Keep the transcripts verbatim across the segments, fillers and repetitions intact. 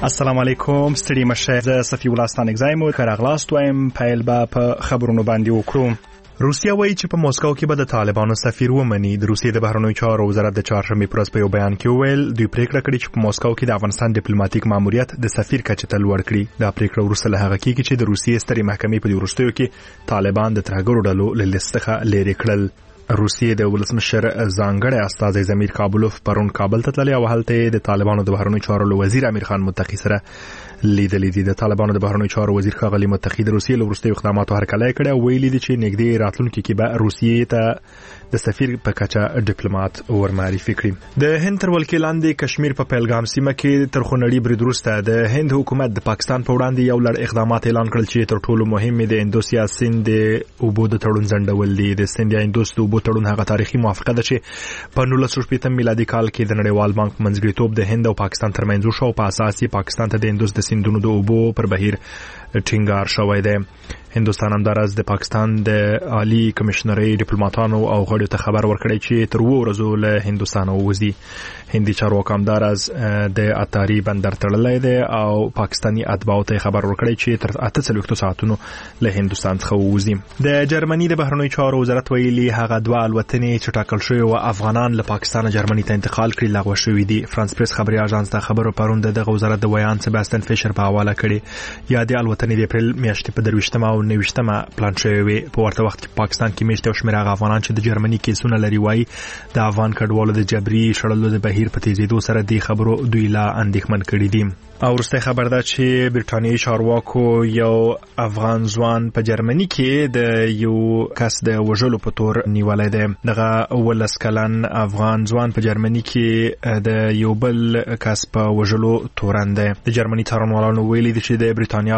السلام علیکم ستړي مشه زه صفی الله ستانک زایم کراغلاست وایم پیل به په خبرونو باندې وکړو. روسیه وایي چې په موسکو کې به د طالبانو سفیر ومني. د روسیې د بهرنیو چارو وزارت د چهارشنبې پر ورځ په یو بیان کې وویل دوی پریکړه کړې چې په موسکو کې د افغانستان ډیپلوماټیک ماموریت د سفیر کچې ته لوړ کړي. دا پریکړه وروسته له هغه کېږي چې د روسیې سترې محکمې په دې وروستیو کې طالبان د ترهګرو ډلو له لیست څخه لرې کړل. روسیې د ولسمشر ځانګړی استازی زمیر کابلوف پرون کابل ته تللی او هلته د طالبانو د بهرنیو چارو وزیر امیر خان متقی سره لیدلې دي. د طالبانو د بهرنیو چارو وزیر ښاغلي متقی د روسیې له وروستیو اقداماتو هرکلی کړی او ویلي دي چې نږدې راتلونکي کې به روسیې ته د سفیر په کچه ډیپلوماټ ورمعرفي کړي. د هند تر ولکې لاندې کشمیر په پیلګام سیمه کې تر خونړي برید وروسته د هند حکومت د پاکستان په وړاندې یو لړ اقدامات اعلان کړل چې تر ټولو مهم یې د اندوس یا سیند د اوبو د تړون ځنډول دي. د سیند یا اندوس د اوبو تړون هغه تاریخي موافقه ده چې په نولس سوه شپږ میلادي کال کې د نړیوال بانک منځګړیتوب د هند او پاکستان ترمنځ وشو او په اساس یې پاکستان ته د اندوس د سیندونو د اوبو پر بهیر ټینګار شوی دی. هندوستان همداراز د پاکستان د عالی کمشنرۍ ډیپلوماټانو او غړو ته خبر ورکړی چې تر وو ورځو له هندوستان ووځي. هندي چارواکو همداراز د اتاری بندر تړلی دی او پاکستانی اتباعو ته خبر ورکړی چې تر اته څلوېښتو ساعتونو له هندوستان څخه ووځي. د جرمني د بهرنیو چارو وزارت ویلي هغه دوه الوتنې چې ټاکل شوي و افغانان له پاکستان جرمني ته انتقال کړي لغوه شوي دي. فرانس پریس خبري اژانس د خبرو پرون دغه وزارت د ویان سباستن فیشر په حواله کړي. یا د الوتنې د اپریل میاشتې په درویشتمه او نویشتمه پلان شوی وي. په ورته وخت کې پاکستان کې میشته او شمېر هغه افغانان چې د جرمني کیسونه لري وایي د افغان کډوالو د جبري شړلو د بهیر په تیزېدو سره د خبرو دوی لا اندېښمن کړي دي. او وروسته خبر ده چې برټانیې چارواکو یو افغان ځوان په جرمني کې د یو کس د وژلو په تور نیولی دی. دغه ولس کلن افغان ځوان په جرمني کې د یو بل کس په وژلو تورن دی. د جرمني څارنوالانو ویلي دي چې د برټانیا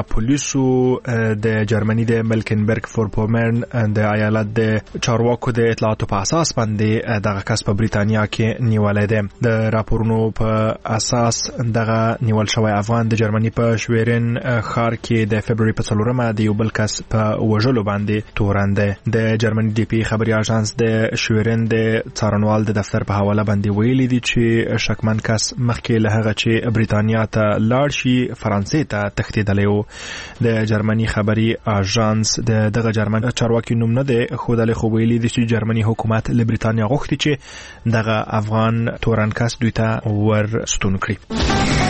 پولیسو د جرمني د ملکنبرګ فورپومرن د ایالت د چارواکو د اطلاعاتو په اساس باندې دغه کس په برټانیا کې نیولی دی. د راپورونو په اساس دغه نیول شوی افغان د جرمني په شویرن ښار کې د فبروري په څلورمه د یو بل کس په وژلو باندې تورن دی. د جرمني ډي پي خبري اژانس د شویرن د څارنوال د دفتر په حواله باندې ویلي دي چې شکمن کس مخکې له هغه چې برېټانیا ته لاړ شي فرانسې ته تښتېدلی و. د جرمني خبري اژانس د دغه جرمن چارواکي نوم نه دی ښودلی خو ویلي دي چې جرمني حکومت له برېټانیا غوښتي چې دغه افغان تورن کس دوی ته ور ستون کړي.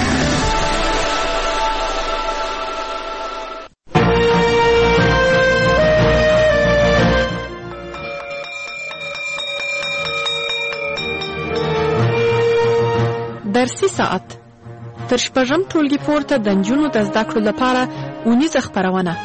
درسي ساعت تر شپږم ټولګي پورته د نجونو د زده کړو لپاره اونیزه خپرونه.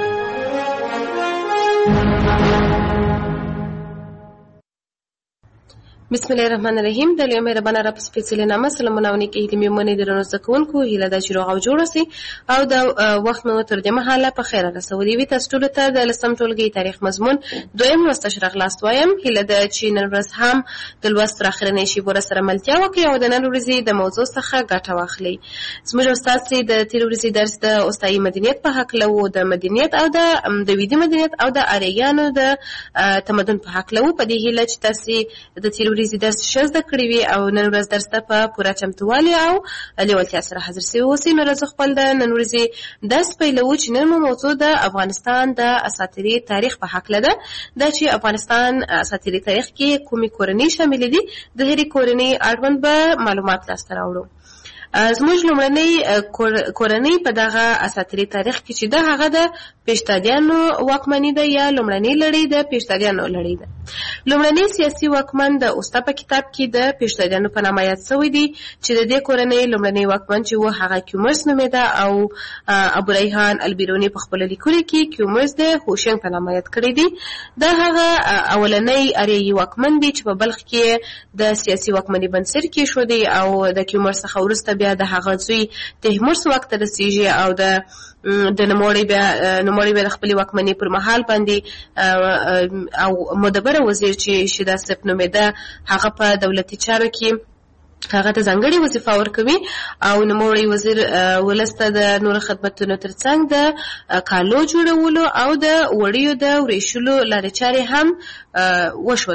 بسم الله الرحمن الرحیم. د لوی مهربانه رب سپېڅلې نامه سلامونه او نیکې هیلې مې ومنئ درنو زده کوونکو. هیله ده چې روغ او جوړ اوسئ او د وخت مو تر دې مهاله په خیره رسولي وي. تاسو ټولو ته د لسم ټولګي تاریخ مضمون دویم لوست ته راغلاست وایم. هیله ده چې نن ورځ هم د لوست تر اخرنۍ شېبو سره ملتیا وکړئ او د نن ورځې د موضوع څخه ګټه واخلئ. زموږ استاد چې د تېرې ورځې درس د استایي مدنیت په هکله و، د مدنیت او د د ویدي مدنیت او د آریایانو د تمدن په هکله و. په دې هیله چې تاسې د تېرې ورځې درس ښه زده کړي وي او نن ورځ درس ته په پوره چمتووالي او لیوالتیا سره حاضر سوي اوسئ. نو راځو خپل د نن ورځې درس پیلوو چې نن مو موضوع د افغانستان د اساطیري تاریخ په هکله ده. دا چې افغانستان اساطیري تاریخ کې کومې کورنۍ شاملې دي د هرې کورنۍ اړوند به معلومات لاسته راوړو. زموږ لومړنۍ کورنۍ په دغه اساطیري تاریخ کې چې ده هغه د پیشتادیانو واکمني ده یا لومړنۍ لړۍ د پیشتادیانو لړۍ ده. لومړنۍ سیاسي واکمن د اوستا په کتاب کې د پیشتادیانو په نامه یاد شوی دی چې د دې کورنۍ لومړنۍ واکمن چې و هغه کیومرس نومېده او ابو ریحان البیروني په خپل لیکلو کې کیومرس د هوشنګ په نامه یاد کړی دی. دا هغه اولنۍ اریایي واکمن دی چې په بلخ کې د سیاسي واکمنۍ بنسټ کېښودی او د کیومرس څخه وروسته بیا د هغه زوی تیمورس واک ته رسیږي او د د نوموړی بیا نوموړی بیا د خپلې واکمنۍ پر مهال باندې او مدبره وزیر چې شیدا صف نومېده هغه په دولتي چارو کې هغه ته ځانګړې وظیفه ورکوي او نوموړی وزیر ولس ته د نورو خدمتونو ترڅنګ د کالو جوړولو او د وړیو د وریشلو لارې چارې هم وښودلې.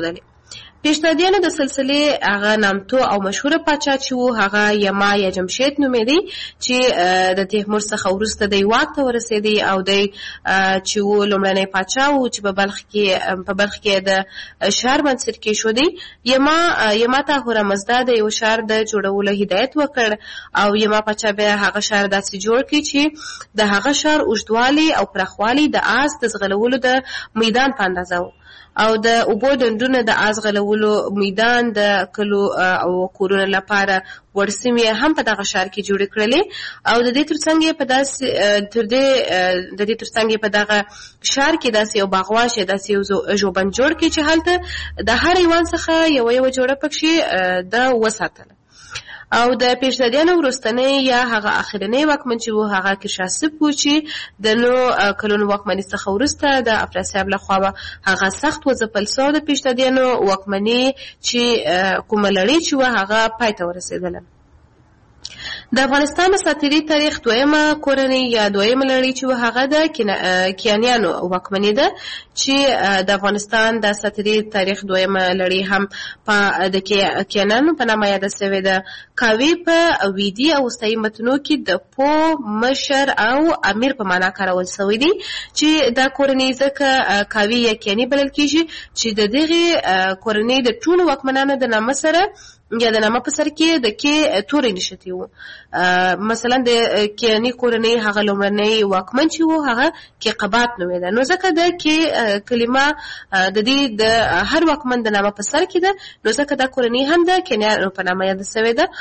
پیشنهادیانو د سلسلې هغه نامتو او مشهوره پاچا چې وو هغه یما یا جمشید نومېدی چې د تیمور څخه وروسته دی واک ته ورسېدی او دی چې وو لومړنی پاچا وو چې په بلخ کې په بلخ کې د ښار منصر کېښودی. یما یما ته هورمزدا د یو ښار د جوړولو هدایت وکړ او یما پاچا بیا هغه ښار داسې جوړ کړي چې د هغه ښار اوږدوالی او پراخوالی د آس د ځغلولو د میدان په اندازه وو او د اوبو ډنډونه د آس غلولو میدان د کلو او کورونو لپاره ورسمې هم په دغه ښار کې جوړې کړلې او د دې ترڅنګ یې په داسې تر دې د دې ترڅنګ یې په دغه ښار کې داسې یو باغواش داسې یو ژوبڼ جوړ کړي چې هلته د هر حیوان څخه یوه یوه جوړه پکښې ده وساتله. او د پیشنهادیانو وروستنی یا هغه اخرنی واکمن چې وو هغه کرشاسپ وو چې د نو کلونو واکمنۍ څخه وروسته د افراسیاب لخوا هغه سخت وځپل سو. د پیشنهادیانو واکمنۍ چې کومه لړۍ چې وه هغه پای ته ورسېدله. د افغانستان اساطیري تاریخ دویمه کورنۍ یا دویمه لړۍ چې وه هغه د کیانیانو واکمنۍ ده چې د افغانستان د اساطیري تاریخ دویمه لړۍ هم په د کیانیانو په نامه یاده سوې ده. کاوی په ویدي او وروستیو متنو کې د پو مشر او امیر په معنا کارول سوی دی چې دا کورنۍ ځکه کاوی یا کیاني بلل کېږي چې د دغې کورنۍ د ټولو واکمنانو د نامه سره یا د نامه په سر کې د کې تورې نښتي وو. مثلا د کیاني کورنۍ هغه لومړنی واکمن چې وو هغه کیقبات نومېده نو ځکه د کې کلمه د دې د هر واکمن د نامه په سر کې ده نو ځکه دا کورنۍ هم د کیانیانو په نامه یاده سوې ده.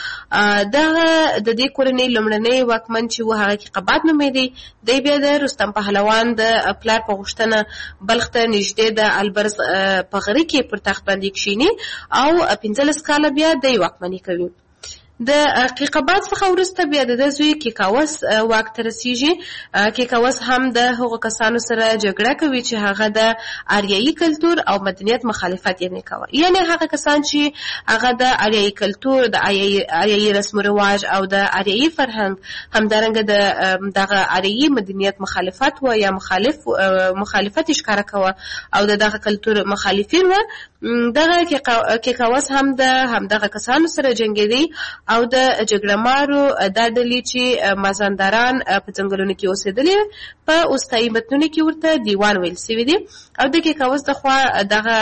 دغه د دې کورنۍ لومړنی واکمن چې وو هغه کیقبات نومېدی. دی بیا د رستم پهلوان د پلار په غوښتنه بلخ ته نږدې د البرز په غره کې پر تخت باندې کښیني او پنځلس کاله بیا دی واکمني کوي. د کیقبات څخه وروسته بیا د ده زوی کیکاوس واک ته رسیږي. کیکاوس هم د هغو کسانو سره جګړه کوي چې هغه د آریایي کلتور او مدنیت مخالفت یې کوي، یعنې هغه کسان چې هغه د آریایي کلتور د آریایي رسم و رواج او د آریایي فرهنګ همدارنګه د دغه آریایي مدنیت مخالفت و یا مخالف مخالفت ښکاره کوه او د دغه کلتور مخالفین و. دغه کیکاوس هم د همدغه کسانو سره جنګېدی او د جګړه مارو دا ډلې چې مازندران په ځنګلونو کې اوسېدلې په اوستایي متنونو کې ورته دیوان ویل سوي دي او د کیکاوس د خوا دغه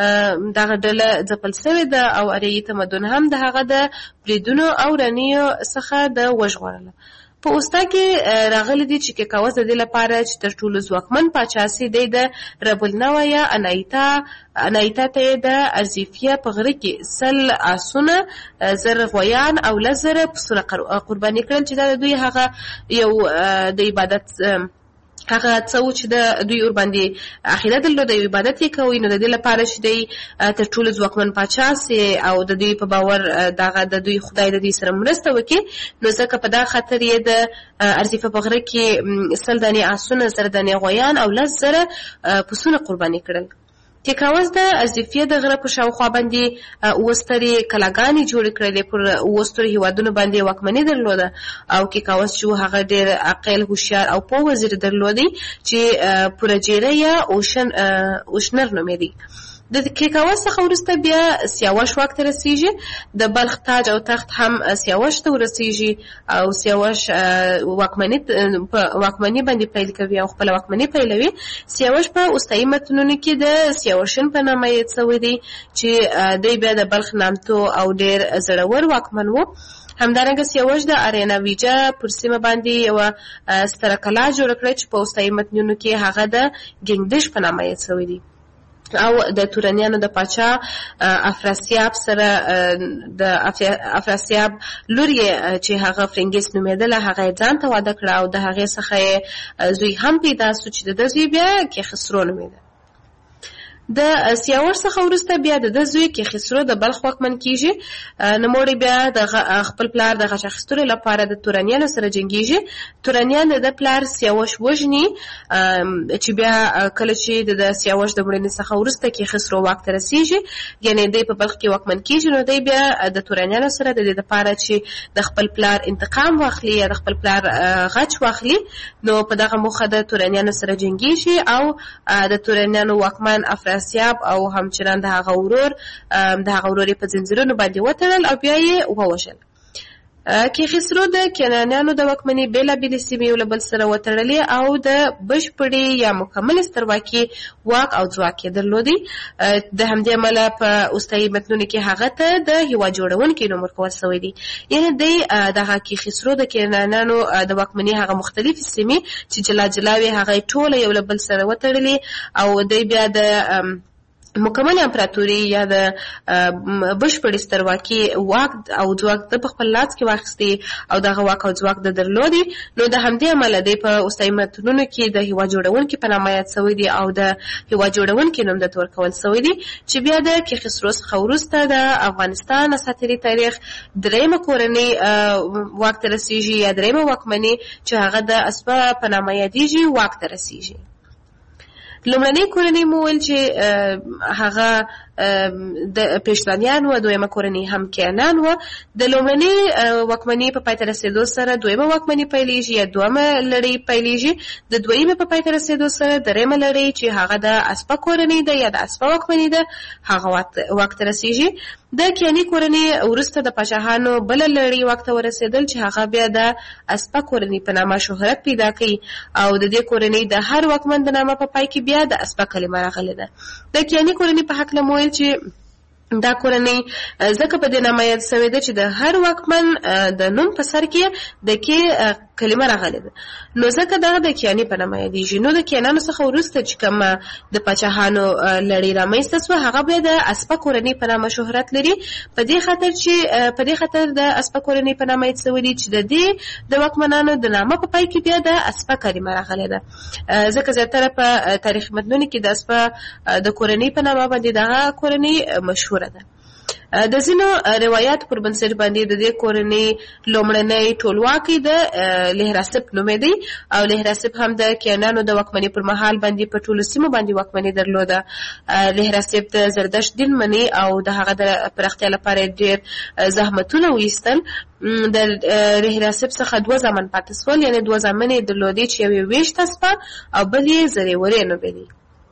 دغه ډله ځپل سوې ده او آریایي تمدن هم د هغه د بریدونو او رانیو څخه د وژغورله. په اوستا کې راغلی دي چې کیکاوس د دې لپاره چې تر ټولو ځواکمن پاچا سي دی د ربلنوه یا انایتا انایتا ته د ارزیفیه په غره کې سل آسونه زر غویان او لس زره پسونه قرباني کړل چې دا د دوی هغه یو د عبادت هغه څه و چې د دوی ورباندې عقیده درلوده یو عبادت یې کوي نو د دې لپاره چې دی تر ټولو ځواکمن پاچا سي او د دوی په باور دغه د دوی خدای د دوی سره مرسته وکړي نو ځکه په دا خاطر یې د ارزیفه په غره کې سل دانې آسونه زر دانې غویان او لس زره پسونه قرباني کړل. کیکاوس د ارزیفیه د غره په شاوخوا باندې اووه سترې کلاګانې جوړې کړلې پر اووه سترو هېوادونو باندې واکمني درلوده او کیکاوس چې هغه ډېر عاقل هوښیار او پوه وزیر درلودی چې پورجیره یا اوشنر نومېدی. د کیکاوس څخه وروسته بیا سیاوش واک ته رسیږي. د بلخ تاج او تخت هم سیاوش ته ورسیږي او سیاوش واکمني واکمني باندې پیل کوي او خپل واکمني پیلوي. سیاوش په اوستایي متنونو کې د سیاوشن په نامه یاد شوی دی چې دی بیا د بلخ نامتو او ډېر زړور واکمن و. همدارنګه سیاوش د اریناویجا پر سیمه باندې یوه ستره کلا جوړه کړه چې په اوستایي متنونو کې هغه د ګنګدش په نامه یاد شوی دی او د تورانیانو د پاچا افراسیاب سره د افراسیاب لور یې چې هغه فرنګیس نومېدله هغه یې ځان ته واده کړه او د هغې څخه یې زوی هم پیدا سو چې د ده زوی بیا کیخسرو نومېده. د سیاوش څخه وروسته بیا د ده زوی کیخسرو د بلخ واکمن کیږي. نوموړی بیا د خپل پلار د غچ اخیستلو لپاره د تورانیانو سره جنګیږي. تورانیان د ده پلار سیاوش وژني چې بیا کله چې د سیاوش د مړینې څخه وروسته کیخسرو واک ته رسیږي یعنې دی په بلخ کې واکمن کیږي نو دی بیا د تورانیانو سره د دې لپاره چې د خپل پلار انتقام واخلي یا د خپل پلار غچ واخلي نو په دغه موخه د تورانیانو سره جنګیږي او د تورانیانو واکمن افراسیاب افراسیاب او همچنان د هغه ورور د هغه ورور په زنجیرونو باندې وتړل او بیا یې ووژل. کیخسرو د کنعانیانو د واکمنۍ بېلابېلې سیمې یو له بل سره وتړلې او د بشپړې یا مکملې سترواکي واک او ځواک یې درلودی. د همدې امله په اوستایي متنونو کې هغه ته د هیواد جوړونکي نوم ورکول شوی دی. یعنې دی دغه کیخسرو د کنعانیانو د واکمنۍ هغه مختلفې سیمې چې جلا جلا وې هغه یې ټوله یو له بل سره وتړلې او دی بیا د مکمل امپراتوري یا د بشپړې سترواکي واک او ځواک د په خپل لاس کې واخیستي او دغه واک او ځواک د درلودي. نو د همدې امله دی په اوستایي متنونو کې د هیواد جوړونکي په نامه یاد شوی دی او د هیواد جوړونکي نوم درته ورکول شوی دی چې بیا د کیخسرو څخه وروسته د افغانستان اساطیري تاریخ دریمه کورنۍ واک ته رسیږي یا دریمه واکمني چې هغه د اسپه په نامه یادیږي واک ته رسیږي. لومړنۍ کورنۍ مو ویل چې هغه د پېشوانیان و، دویمه کورنۍ هم کیانان و. د لومړنۍ واکمنۍ په پای ته رسېدو سره دویمه واکمنۍ پیلېږي یا دویمه لړۍ پیلېږي. د دویمې په پای ته رسېدو سره دریمه لړۍ چې هغه د اسپه کورنۍ ده یا د اسپه واکمنۍ ده هغه واک ته رسېږي. د کیاني کورنۍ وروسته د پاچاهانو بله لړۍ واک ته ورسېدل چې هغه بیا د اسپه کورنۍ په نامه شهرت پیدا کوي او د دې کورنۍ د هر واکمن د نامه په پای کې بیا د اسپه کلمه راغلې ده. د کیاني کورنۍ په هکله مو ویل چې دا کورنۍ ځکه په دې نامه یاد شوې ده چې د هر واکمن د نوم په سر کې د کې کلمه راغلې ده، نو ځکه دغه د کیاني په نامه یادېږي. نو د کیانانو څخه وروسته چې کومه د پاچاهانو لړۍ رامنځته شوه هغه بیا د اسپه کورنۍ په نامه شهرت لري، په دې خاطر چې په دې خاطر د اسپه کورنۍ په نامه یاد شوې دي چې د دې د واکمنانو د نامه په پای کې بیا د اسپه کلمه راغلې ده. ځکه زیاتره په تاریخ متنونو کې د اسپه د کورنۍ په نامه باندې دغه کورنۍ مشهوره ده. د ځینو روایات پر بنسټ باندې د دې کورنۍ لومړنی ټولواکي د لهراسپ نومېدی او لهراسپ هم د کیانانو د واکمنۍ پر مهال باندې په ټولو سیمو باندې واکمنۍ درلوده. لهراسپ د زردشت دین مني او د هغه د پراختیا لپاره ډېر زحمتونه وایستل. د لهراسپ څخه دوه زامن پاتې شول، یعنې دوه زامن یې درلودې چې یو یې ویشت اسپه او بل یې زریورې نومېدی.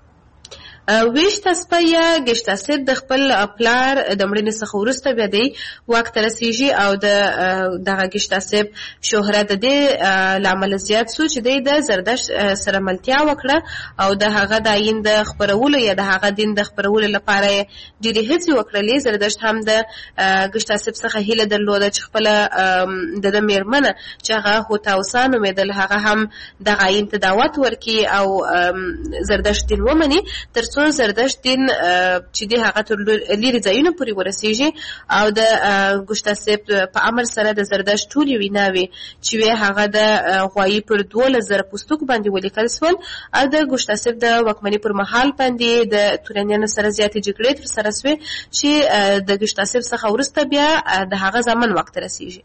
ویشت اسپه یا ګشتاسپ د خپل پلار د مړینې څخه وروسته بیا دی واک ته رسیږي او د دغه ګشتاسپ شهرت د دې له امله زیات شو چې دی د زردشت سره ملتیا وکړه او د هغه د آیین د خپرولو یا د هغه دین د خپرولو لپاره یې ډېرې هڅې وکړلې. زردشت هم د ګشتاسپ څخه هیله درلوده چې خپله د ده مېرمنه چې هغه هوتاوسا نومېدل هغه هم دغه آیین ته دعوت ورکړي او زردشت دین ومني، تر څو زردشت دین چې دی هغه تر لیرې ځایونو پورې ورسېږي او د ګشتاسپ په امر سره د زردشت ټولې ویناوې چې وې هغه د غوایي پر دولس زره پوستکو باندې ولیکل شول او د ګشتاسپ د واکمنۍ پر مهال باندې د تورانیانو سره زیاتې جګړې ترسره شوې چې د ګشتاسپ څخه وروسته بیا د هغه زامن واک ته رسېږي.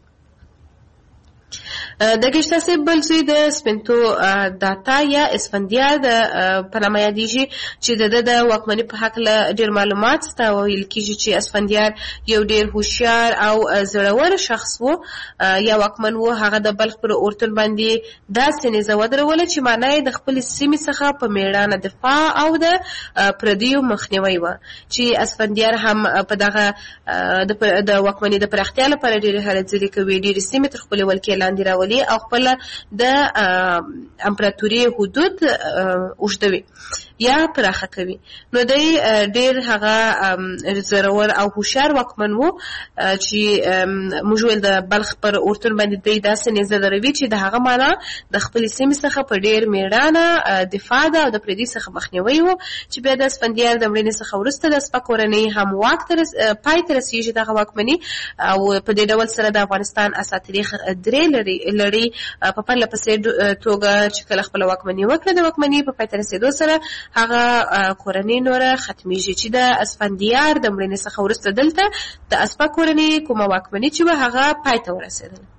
د ګشتاسپ بل زوی د سپنتو داتا یا اسفندیار د په نامه یادېږي چې د ده د واکمنۍ په هکله ډېر معلومات شته. ویل کېږي چې اسفندیار یو ډېر هوښیار او زړور شخص و یا واکمن و. هغه د بلخ پر اورتون باندې داسې نیزه ودروله چې معنا یې د خپلې سیمې څخه په مېړانه دفاع او د پردیو مخنیوی و چې اسفندیار هم په دغه د واکمنۍ د پراختیا لپاره ډېرې هلې ځلې کوي، ډېرې سیمې تر خپلې ولکې لاندې راولي او خپل د امپراتوري حدود اوږدوي یا پراخه کوي. نو دی ډېر هغه زړور او هوښیار واکمن و چې موږ ویل د بلخ پر اورتون باندې دی داسې نیزه دروي چې د هغه معنا د خپلې سیمې څخه په ډېر مېړانه دفاع ده او د پردي څخه مخنیوی و چې بیا د اسفندیار د مړینې څخه وروسته د اسپه کورنۍ هم واک ته پای ته رسېږي دغه واکمني او په دې ډول سره د افغانستان اساطیري درې لړۍ په پرله پسې توګه چې کله خپله واکمني وکړه د واکمني په پای ته رسېدو سره هغه کورنۍ نوره ختمیږي چې د اسفندیار د مړینې څخه وروسته دلته د اسپه کورنۍ کومه واکمني چې وه هغه پای ته ورسېدله.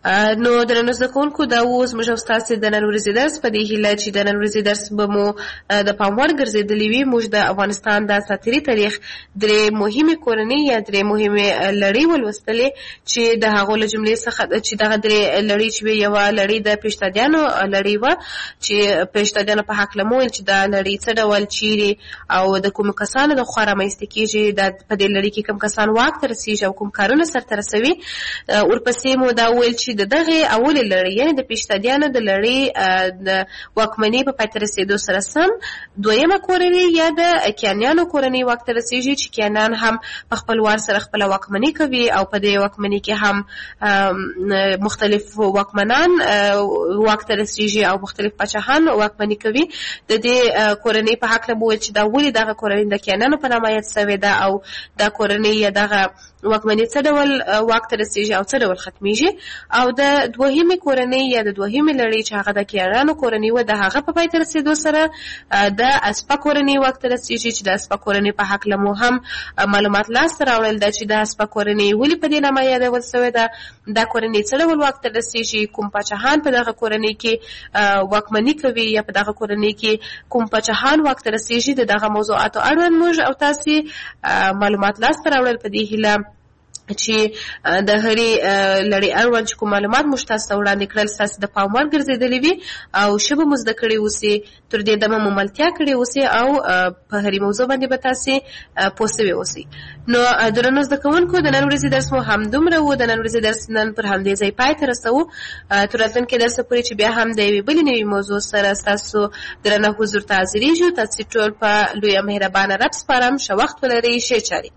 نو درنو زده کوونکو دا و زموږ او ستاسې د نن ورځې درس په دې هیله چې د نن ورځې درس به مو د پام وړ ګرځېدلی وي. موږ د افغانستان د اساطیري تاریخ درې مهمې کورنۍ یا درې مهمې لړۍ ولوستلې چې د هغو له جملې څخه چې دغه درې لړۍ چې وې یوه لړۍ د پیشتادیانو لړۍ وه چې پیشتادیانو په هکله مو ویل چې دا لړۍ څه ډول چیرې او د کومو کسانو د خوا رامنځته کېږي، دا په دې لړۍ کې کوم کسان واک ته رسېږي او کوم کارونه سرته رسوي. ورپسې مو دا ویل چې د دغې اولې لړۍ یعنې د پیشتادیانو د لړۍ د واکمنۍ په پای ته رسېدو سره سم دویمه کورنۍ یا د کیانیانو کورنۍ واک ته رسېږي چې کیانیان هم په خپل وار سره خپله واکمني کوي او په دې واکمنۍ کې هم مختلف واکمنان واک ته رسېږي او مختلف پاچاهان واکمني کوي. د دې کورنۍ په هکله مو ویل چې دا ولې دغه کورنۍ د کیانیانو په نامه یاد سوې ده او دا کورنۍ یا دغه واکمني څه ډول واک ته رسېږي او څه ډول ختمیږي. او د دوهمې کورنۍ یا د دوهمې لړۍ چې هغه د کیانیانو کورنۍ وه د هغه په پای ته رسېدو سره د اسپه کورنۍ واک ته رسېږي چې د اسپه کورنۍ په هکله مو هم معلومات لاسته راوړل ده چې د اسپه کورنۍ ولې په دې نامه یادول سوې ده، دا کورنۍ څه ډول واک ته رسېږي، کوم پاچاهان په دغه کورنۍ کې واکمني کوي یا په دغه کورنۍ کې کوم پاچاهان واک ته رسېږي. د دغه موضوعاتو اړوند موږ او تاسې معلومات لاسته راوړل په دې هیله چې د هرې لړۍ اړوند چې کوم معلومات موږ تاسو ته وړاندې کړل ستاسې د پام وړ ګرځېدلي وي او ښه به مو زده کړي اوسئ، تر دې دمه مو ملتیا کړې اوسئ او په هرې موضوع باندې به تاسې پوه سوي اوسئ. نو درنو زده کوونکو د نن ورځې درس مو همدومره و. د نن ورځې درس نن پر همدې ځای پای ته رسوو. تر راتلونکي درسه پورې چې بیا هم د یوې بلې نوې موضوع سره ستاسو درنه حضور ته حاضرېږو. تاسې ټول په لویه مهربانه رب سپارم. ښه وخت ولرئ. ښې چارې.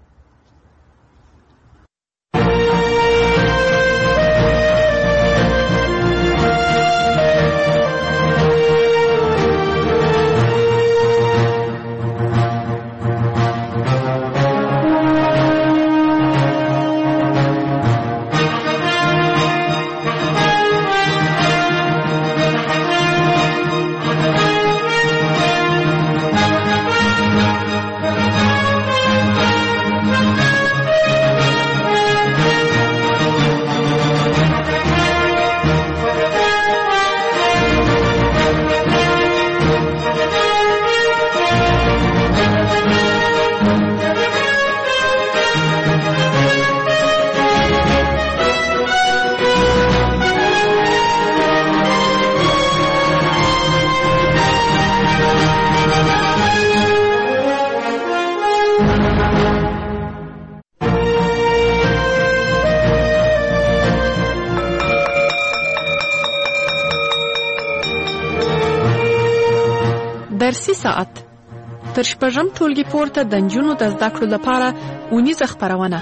درسي ساعت تر شپږم ټولګي پورته د نجونو د زده کړو لپاره اونیزه خپرونه.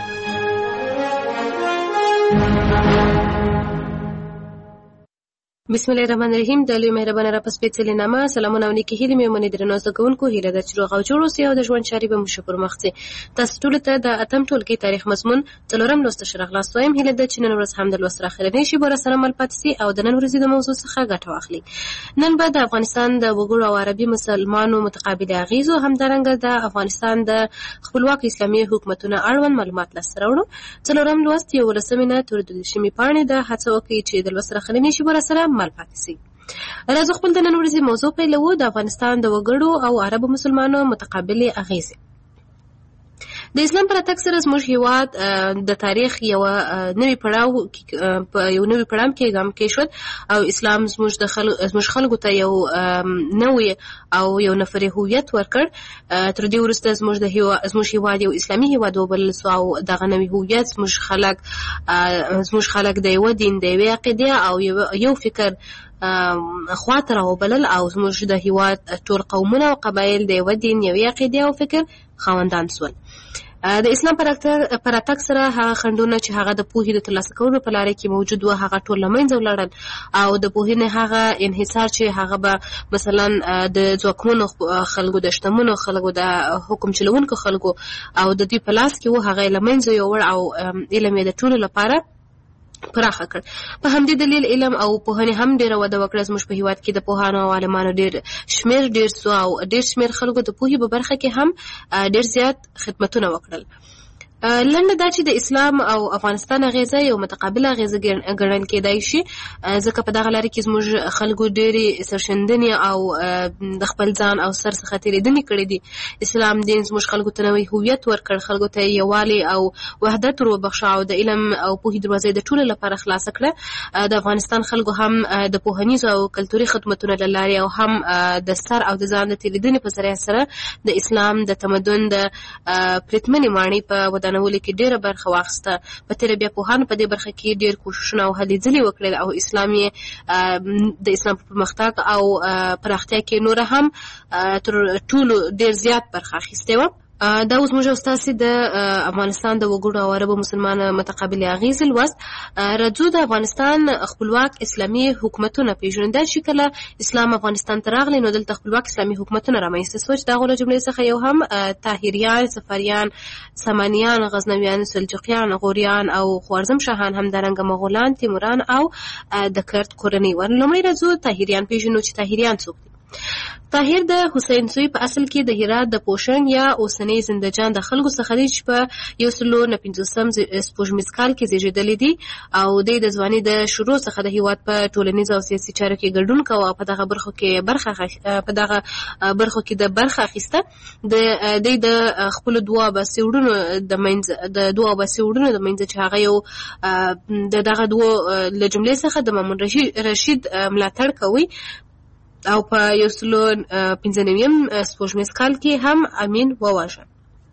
بسم الله الرحمن الرحیم. د لوی مهربانه را په سپېڅلې نامه سلامونه او نیکې هیلې مې ومنئ. درنو زده کوونکو، هیله ده چې روغ او جوړ اوسئ او د ژوند چارې به مو ښه پر مخ ځي. تاسو ټولو ته د اتم ټولګي تاریخ مضمون څلورم لوست ښه راغلاست وایم. هیله ده چې نن ورځ هم د لوست راخرنۍ شي به راسره مل پاتې سي او د نن ورځې د موضوع څخه ګټه واخلي. نن به د افغانستان د وګړو او عربي مسلمانو متقابلې اغېزو، همدارنګه د افغانستان د خپلواک اسلامي حکومتونو اړوند معلومات لاسته راوړو. څلورم لوست یولسمې نه تر دولسمې پاڼې ده. هڅه وکړئ چې د لوست راخرنۍ شي به راسره مل پاتې سي. راځو خپل د نن ورځې موضوع پیلوو. د افغانستان د وګړو او عربو مسلمانو متقابلې اغېزې. د اسلام پر راتګ سره زموږ هیواد د تاریخ یو نوی پړاو په یو نوی پړاو کې ګام کې شو او اسلام زموږ د خلکو زموږ خلکو ته یو نوی او یو نفري هویت ورکړ. تر دې وروسته زموږ د هیواد زموږ هیواد یو اسلامي هیواد وبلل سو او دغه نوی هویت زموږ خلک زموږ خلک د یو دین د یو عقیده او یو فکر خواته راوبلل او زموږ د هیواد ټول قومونه او قبایل د یو دین یو عقیده او فکر خاوندان سول. د اسلام پر راتګ سره هغه خنډونه چې هغه د پوهې د ترلاسه کولو په لاره کې موجود و هغه ټول له منځه ولاړل او د پوهې نه هغه انحصار چې هغه به مثلا د ځواکمنو خلکو د شتمنو خلکو د حکم چلوونکو خلکو او د دوی په لاس کې و هغه له منځه یوړ او علم یې د ټولو لپاره پراخه کړ. په همدې دلیل علم او پوهنې هم ډېره وده وکړه. زموږ په هیواد کې د پوهانو او عالمانو ډېر شمېر ډېر سو او ډېر شمېر خلکو د پوهې په برخه کې هم ډېر زیات خدمتونه وکړل. لنډه دا چې د اسلام او افغانستان اغیزه یو متقابله اغیزه ګڼل کېدای شي، ځکه په دغه لاره کې زموږ خلکو ډېرې سرښندنې او د خپل ځان او سر څخه تېرېدنې کړې دي. اسلام دین زموږ خلکو ته نوی هویت ورکړ، خلکو ته یووالی او وحدت ور وبخښه او د علم او پوهې دروازې د ټولو لپاره خلاصه کړه. د افغانستان خلکو هم د پوهنیزو او کلتوري خدمتونو له لارې او هم د سر او د ځان د تېرېدنې په ذریعه سره د اسلام د تمدن د پرتمنې ماڼۍ په ودانولو کې ډېره برخه واخیسته. په تېره بیا پوهانو په دې برخه کې ډېر کوښښونه او هلې ځلې وکړل او اسلام یې د اسلام په پرمختګ او پراختیا کې نوره هم تر ټولو ډېر زیات برخه اخیستې وه. دا اوس موږ ستاسې د افغانستان د وګړو او عربو مسلمان متقابلې اغیزې لوست. راځو د افغانستان خپلواک اسلامي حکومتونه پېژنو. دا چې کله اسلام افغانستان ته راغلی نو دلته خپلواک اسلامي حکومتونه رامنځته سوه چې د هغو له جملې څخه یو هم طاهریان، صفاریان، سامانیان، غزنویان، سلجوقیان، غوریان او خوارزم شاهان، همدارنګه مغولان، تیموران او د کرد کورنۍ ور. لومړی راځو طاهریان پېژنو چې طاهریان څوک دي. طاهر د حسین سوی په اصل کې د هرات د پوشنګ یا اوسنۍ زندهجان د خلکو څخه دی چې په یو سلو نه پنځوسم سپوږمیز کال کې زیږېدلی دی او دی د ځوانۍ د شروع څخه د هېواد په ټولنیزو او سیاسي چارو کې ګډون کوه او په دغه برخو کې برخه په دغه برخو کې د برخه اخیسته. د دی د خپلو دوه عباسي وروڼو د منځ د دوه عباسي وروڼو د منځ چې هغه یو د دغه دوه له جملې څخه د مامون رشید ملاتړ کوي او په یو سلو پنځه نویم سپوږمیز کال کې هم امین وواژه.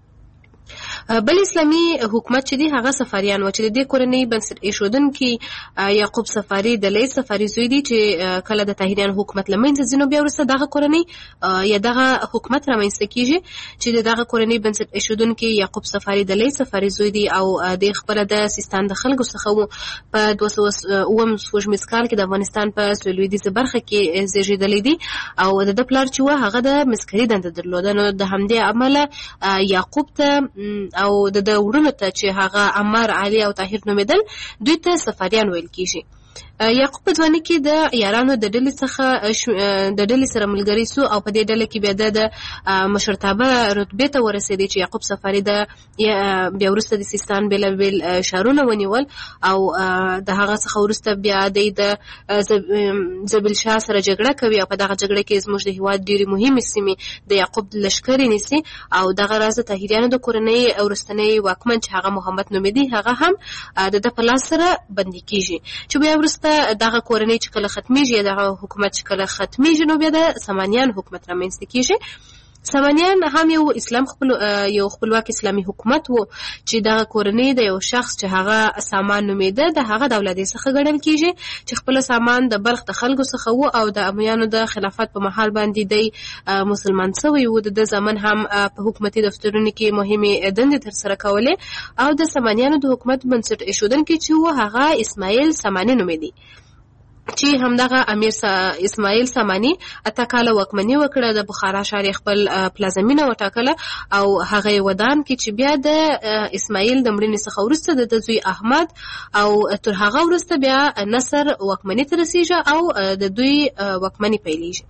بل اسلامي حکومت چې دی هغه صفاریان و چې د دې کورنۍ بنسټ ایښودونکي یعقوب صفاري د لوی صفاري زوی دی چې کله د طاهریان حکومت له منځه ځي نو بیا وروسته دغه کورنۍ یا دغه حکومت رامنځته کېږي چې د دغه کورنۍ بنسټ ایښودونکي یعقوب صفاري د لوی صفاري زوی دی او د خپله د سیستان د خلکو څخه و. په دوه سوه اووم سپوږمیز کال کې د افغانستان په سویلویدیځه برخه کې زیږېدلی دی او د ده پلار چې و هغه د مسکري دنده درلوده. نو د همدې امله یعقوب ته او د د وړونو ته چې هغه عمر، علي او طاهر نومېدل دوی ته صفاریان ویل کېږي. یعقوب په ځوانۍ کې د یارانو د ډلې څخه د ډلې سره ملګری سو او په دې ډله کې بیا د مشرتابه رتبې ته ورسېدی چې یعقوب صفاري د بیا وروسته د سیستان بېلابېل ښارونه ونیول او د هغه څخه وروسته بیا دی د زبیل شاه سره جګړه کوي او په دغه جګړه کې زموږ د هېواد ډېرې مهمې سیمې د یعقوب لښکرې نیسي او دغه راز د طاهریانو د کورنۍ وروستنی واکمن چې هغه محمد نومېدی هغه هم د ده په لاس سره بندي کېږي. چې بیا وروسته دغه کورنۍ چې کله ختمیږي یا دغه حکومت چې کله ختمیږي نو بیا د سامانیان حکومت رامنځته کېږي. سامانیان هم یو اسلام خپل یو خپلواک اسلامي حکومت وو چې دغه کورنۍ د یو شخص چې هغه سامان نومېده د هغه د اولادې څخه ګڼل کېږي چې خپل سامان د بلخ د خلکو څخه وو او د امویانو د خلافت په مهال باندې دی مسلمان شوی و. د زمن هم په حکومتي دفترونو کې مهمې دندې ترسره کولې او د سامانیانو د حکومت بنسټ ایښودونکی چې و هغه اسماعیل ساماني نومېدی چې همدغه امیر اسماعیل ساماني اته کاله واکمني وکړه. د بخارا ښار خپل پلازمینه وټاکله او هغه یې ودان کې چې بیا د اسماعیل د مړینې څخه وروسته د ده زوی احمد او تر هغه وروسته بیا نصر واکمني ته رسېږي او د دوی واکمني پیلېږي.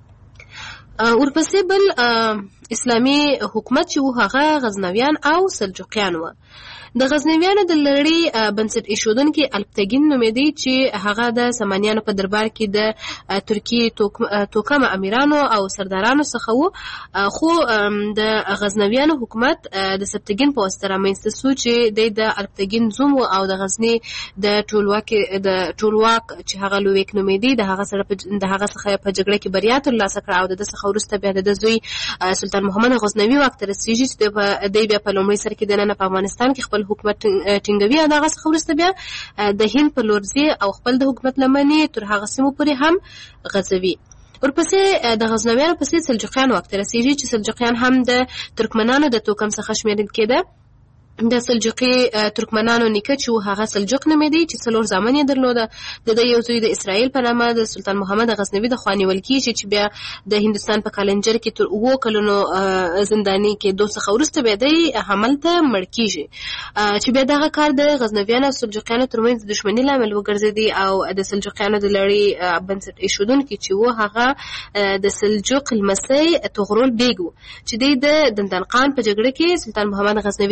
ورپسې بل اسلامي حکومت چې و هغه غزنویان او سلجوقیان و. د غزنویانو د لړۍ بنسټ ایښودونکي الپتګین نومېدی چې هغه د سامانیانو په دربار کې د ترکیې توکم امیرانو او سردارانو څخه و. خو د غزنویانو حکومت د سبتګین په واسطه رامنځته سو چې دی د الپتګین زوم و او د غزني د ټولواک د ټولواک چې هغه لویک نومېدی د هغه سره د هغه څخه په جګړه کې بریا ترلاسه کړه او د ده څخه وروسته بیا د ده زوی سلطان محمد غزنوي واک ته رسېږي چې دی بیا په لومړي سر کې دننه په افغانستان کې خپل حکومت ټینګوي او دغه څخه وروسته بیا د هند په لور ځي او خپل د حکومت لمنې تر هغه سیمو پورې هم غځوي. ورپسې د غزنویانو پسې سلجوقیان واک ته رسېږي چې سلجوقیان هم د ترکمنانو د توکم څخه شمېرل کېده. د سلجوقي ترکمنانو نیکه چې و هغه سلجوق نومېدی چې څلور زامن یې درلوده. د ده یو زوی د اسرائیل په نامه د سلطان محمد غزنوي د خوا نیول کېږي چې بیا د هندوستان په کالنجر کې تر اوو کلونو زنداني کېدو څخه وروسته بیا دی هملته مړ کېږي چې بیا دغه کار د غزنویانو او سلجوقیانو ترمنځ د دښمني لامل وګرځېدی او د سلجوقیانو د لړۍ بنسټ ایښودونکي چې و هغه د سلجوق لمسی طغرل بیګ و چې دی د دندانقان په جګړه کې سلطان محمد غزنوي ته ماتې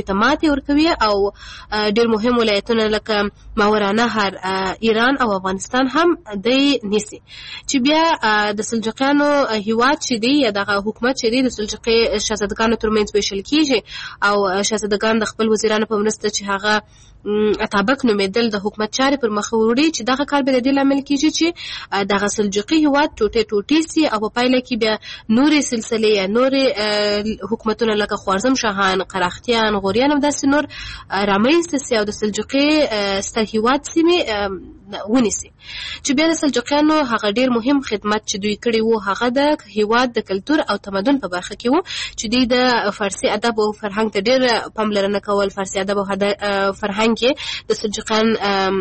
ورکوي او ډېر مهم ولایتونه لکه ماورانهر، ایران او افغانستان هم دی نیسي. چې بیا د سلجوقیانو هیواد چې دی یا دغه حکومت چې دی د سلجوقي شاهزادګانو ترمنځ ویشل کیږي او شاهزادګان د خپل وزیرانو په مرسته چې هغه اتابک نومېدل د حکومت چارې پر مخ وړي، چې دغه کار به د دې لامل کیږي چې دغه سلجوقي هیواد ټوټې ټوټې سي او په پایله کې بیا نورې سلسلې یا نورې حکومتونه لکه خوارزم شاهان، قراختیان، غوریان او داسې نور رامنځته سي او د سلجوقي ستر هیواد سیمې ونیسي. چې بیا د سلجوقیانو هغه ډېر مهم خدمت چې دوی کړی وو هغه د هیواد د کلتور او تمدن په برخه کې وو، چې دوی د فارسي ادب او فرهنګ ته ډېر پاملرنه کول. فارسي ادب او فرهنګ کې د سلجوقیان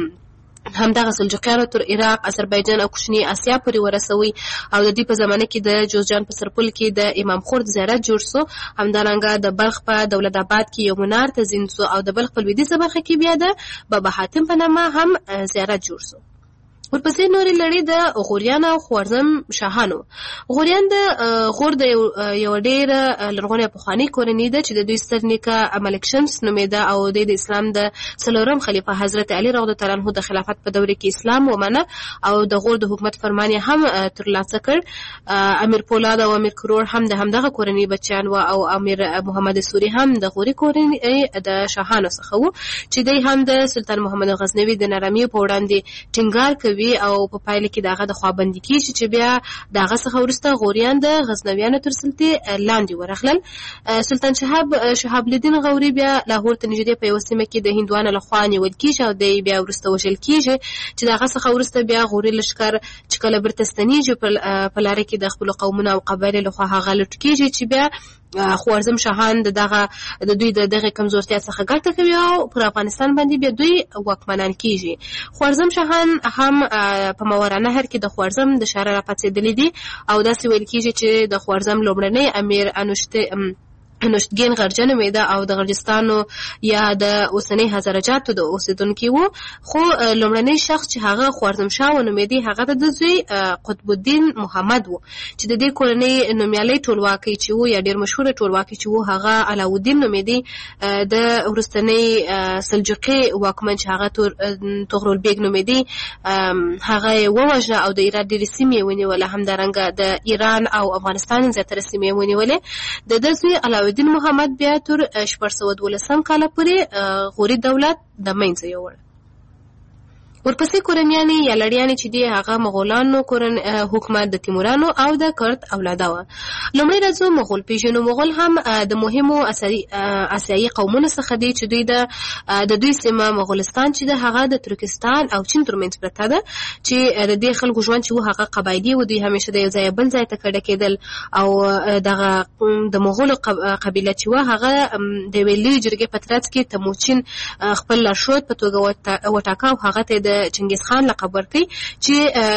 همدغه سلجوقیانو تر عراق، آذربایجان او کوچني اسیا پورې ورسوي او د دې په زمانه کې د جوزجان په سرپل کې د امام خورد زیارت جوړ سو. همدارنګه د بلخ په دولت آباد کې یو منار تزین سو او د بلخ په لویدیځه برخه کې بیا د بابا حاتم په نامه هم زیارت جوړ سو. ورپسې نورې لړۍ د غوریان او خوارزم شاهانو. غوریان د غور د یو ډېره لرغونې پخوانۍ کورنۍ ده چې د دوی ستر نیکه ملک شمس نومېده او د اسلام د څلورم خلیفه حضرت علي رضی الله عنه د خلافت په دوره کې اسلام ومنه او د غور د حکومت فرمان هم ترلاسه کړ. امیر پولاد او امیر کرور هم د همدغه کورنۍ بچیان و او امیر محمد سوري هم د غوري کورنۍ د شاهانو څخه و، چې دوی هم د سلطان محمد غزنوي د نرمۍ په وړاندې ټینګار کوي او په پایله کې دغه د خوابندي کیږي، چې بیا دغه څخه وروسته غوریان د غزنویانو تر سلطې لاندې ورغلل. سلطان شهاب شهاب الدین غوري بیا لاهور ته نږدې په یوه سیمه کې د هندوانو لخوا نیول کیږي او دی بیا وروسته وژل کیږي، چې دغه څخه وروسته بیا غوري لښکر چې کله بیرته ستنیږي په لاره کې د خپلو قومونو او قبایلو لخوا هغه لوټ کیږي، چې بیا خوارزم شاهان د دغه د دوی د دغه کمزورتیا څخه ګټه کوي او پر افغانستان باندې بیا دوی واکمنان کیږي. خوارزم شاهان هم په ماورانهر کې د خوارزم د شهر راپاڅېدلي دي او داسې ویل کیږي چې د خوارزم لومړنی امیر انوشته نوشتګین غرجه نومېده او د غرجستانو یا د اوسنۍ هزارجاتو د اوسېدونکي وو، خو لومړنی شخص چې هغه خوارزم شاه ونومېدی هغه د زوی قطب الدین محمد وو، چې د دې کورنۍ نومیالی ټولواکی چې وو یا ډېر مشهوره ټولواکی چې وو هغه علاوالدین نومېدی. د وروستنۍ سلجوقي واکمن چې هغه طغرل بیګ نومېدی هغه یې ووژنه او د ایران ډېرې سیمې یې ونیوله. همدارنګه د ایران او افغانستان زیاتره سیمې یې ونیولې. د ده زوی علاوالدین محمد بیا تر شپږ سوه دولسم کاله پورې غوري دولت د منځه یووړ. ورپسې کورنیانې یا لړیانې چې دي هغه مغولانو حکومت د تیمورانو او د کرد اولاده وه. لومړی راځو مغول پیژنو. مغول هم د مهمو اسیایي قومونو څخه دي چې دوی د دوی سیمه مغولستان چې د هغه د ترکستان او چین ترمنځ پرته ده، چې د دې خلکو ژوند چې و هغه قبایلي و، دوی همیشه د یو ځای بل ځای ته کډه کېدل او دغه د مغولو قبیله چې و هغه د یوې لویې جرګې په ترڅ کې تموچین خپل لارښود په توګه وټاکه او هغه ته د چنګیز خان لقب ورکړي، چې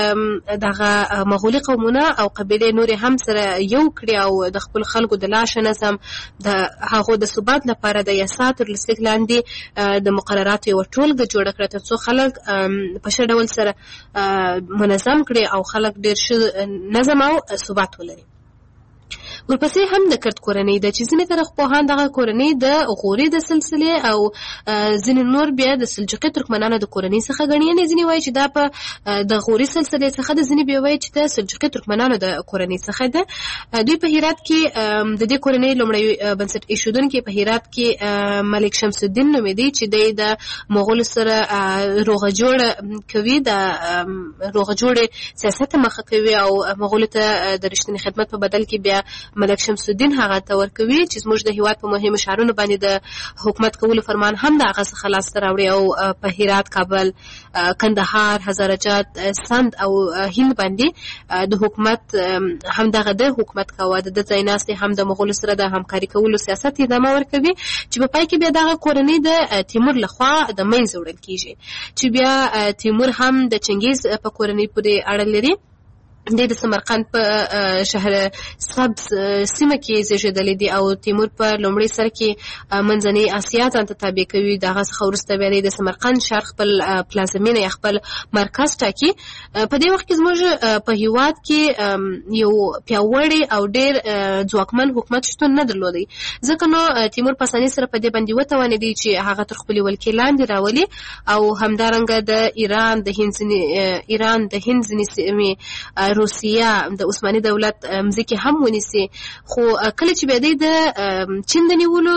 دغه مغولي قومونه او قبیلې نورې هم سره یو کړي او د خپل خلکو د لاشه نظم د هغو د ثبات لپاره د یسا تر لیک لاندې د مقرراتو یوه ټولګه جوړه کړه تر څو خلک په ښه ډول سره منظم کړي او خلک ډېر ښه نظم او ثبات ولري. ورپسې هم د کرد کورنۍ ده چې ځینې تاریخپوهان دغه کورنۍ د غوري د سلسلې او ځینې نور بیا د سلجوقي ترکمنانو د کورنۍ څخه ګڼي، یعنې ځینې وایي چې دا په د غوري سلسلې څخه ده، ځینې بیا وایي چې د سلجوقي ترکمنانو د کورنۍ څخه ده. دوی په هرات کې د دې کورنۍ لومړی بنسټ ایښودونکی په هرات کې ملک شمس الدین نومېدی، چې دی د مغولو سره روغه جوړه کوي، د روغه جوړې سیاست مخه کوي او مغولو ته د رښتینې خدمت په بدل کې بیا ملک شمس الدین هغه ته ورکوي چې زموږ د هیواد په مهمو ښارونو باندې د حکومت کولو فرمان هم د هغه څخه لاسته راوړي او په هرات، کابل، کندهار، هزارجات، سند او هند باندې د حکومت هم دغه د حکومت کاوه. د ځای ناستې هم د مغولو سره د همکاري کولو سیاست ادامه ورکوي، چې په پای کې بیا دغه کورنۍ د تیمور لخوا د منځه وړل کیږي، چې بیا تیمور هم د چنګیز په کورنۍ پورې اړه لري د سمرقند په شهر سبز سیمه کې زیږیدلی دی او تیمور په لومړي سر کې منځنۍ اسیا ځان ته تابع کوي. دغه څخه وروسته بیا د سمرقند ښار خپل پلازمینه یا خپل مرکز ټاکي. په دې وخت کې زموږ په هیواد کې یو پیاوړی او ډېر ځواکمن حکومت شتون نه درلودی، ځکه نو تیمور په اسانۍ سره په دې باندې وتوانېدی چې هغه تر خپلې ولکې لاندې راولي او همدارنګه د ایران د هند ځینې ایران د هند ځینې سیمې، روسیه، د عثماني دولت مځکې هم ونیسي. خو کله چې بیا دی د چین د نیولو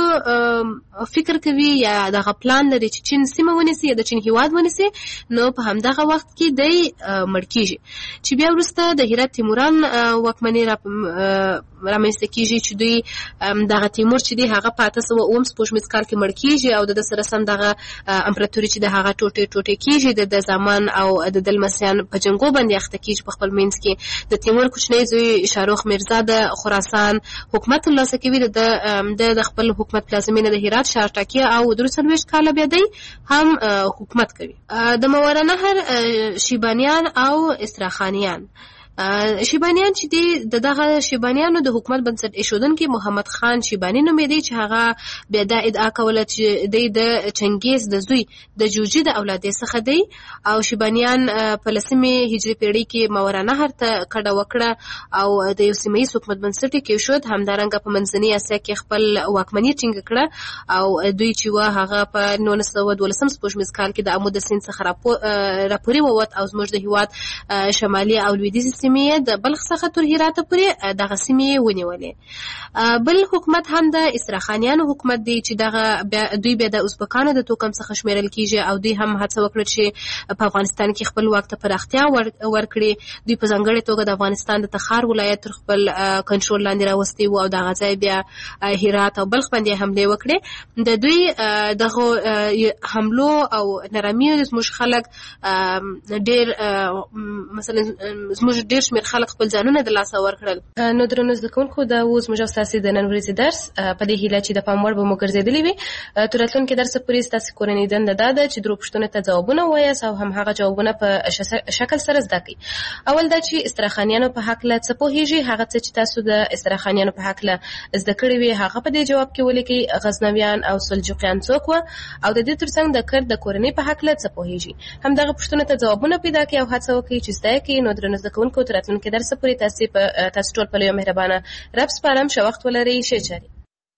فکر کوي یا دغه پلان لري چې چین سیمه ونیسي یا د چین هیواد ونیسي، نو په همدغه وخت کې دی مړ کېږي. چې بیا وروسته د هرات تیموران واکمني رامنځته کېږي چې دوی دغه تیمور چې دی هغه په اته سوه اووم سپوږمیز کال کې مړ کېږي او د ده سره سم دغه امپراتوري چې د هغه ټوټې ټوټې کېږي. د زمان او د ده لمسیان په جنګو باندې اخته کېږي په خپل منځ کې. د تیمور کوچنی زوی شاهرخ میرزا د خراسان حکومت ترلاسه کوي، د د خپل حکومت پلازمینه د هرات ښار ټاکي او درې څلوېښت کاله بیا دی هم حکومت کوي. د ماوراء النهر شیبانیان او استراخانیان شیبانیان چې دی د دغه شیبانیانو د حکومت بنسټ ایښودونکی محمد خان شیباني نومېدی چې هغه بیا دا ادعا کوله چې دی د چنګیز د زوی د جوجي د اولادې څخه دی او شیبانیان په لسمې هجري پیړۍ کې ماوراء النهر ته کډه وکړه او د یو سیمه ییز حکومت بنسټ یې کېښود. همدارنګه په منځنۍ اسیا کې خپل واکمني ټینګه کړه او دوی چې وه هغه په نولس سوه دولسم سپوږمیز کال کې د امو د سیند څخه راپورې ووت او زموږ د هېواد شمالي او لویدیځې سیمې د بلخ څخه تر هراته پورې دغه سیمې ونیولې. بل حکومت هم د استراخانیانو حکومت دی چې دغه دوی بیا د ازبکانو د توکم څخه شمیرل کېږي او دوی هم هڅه وکړه چې په افغانستان کې خپل واک ته پراختیا ورکړي. دوی په ځانګړې توګه د افغانستان د تخار ولایت تر خپل کنټرول لاندې راوستی و او دغه ځای بیا هرات او بلخ باندې حملې وکړې. د دوی دغه حملو او نرمیو زموږ خلک ډېر مثلا زموږ ډېر شمېر خلک خپل ځانونه د لاسه ورکړل. نو درنو زده کوونکو، دا و زموږ او ستاسې د نن ورځې درس. په دې هیله چې د پام وړ به مو ګرځېدلي وي. تر راتلونکي درسه پورې ستاسې کورنۍ دنده دا ده چې درو پوښتنو ته ځوابونه ووایاست او همهغه جوابونه په شکل سره زده کړئ. اول دا چې استراخانیانو په هکله څه پوهېږئ، هغه څه چې تاسو د استراخانیانو په هکله زده کړي وي هغه په دې جواب کې ولیکئ. غزنویان او سلجوقیان څوک وه او د دې ترڅنګ د کرد د کورنۍ په هکله څه پوهېږئ. همدغه پوښتنو ته ځوابونه پیدا کړئ او هڅه وکړئ چې زده یې کړئ. نو درنو زده کوونکو، تر راتلونکي درسه پورې تاسې په تاسو ټول په یو مهربانه رب سپارم. ښه وخت ولرئ. ښې چارې.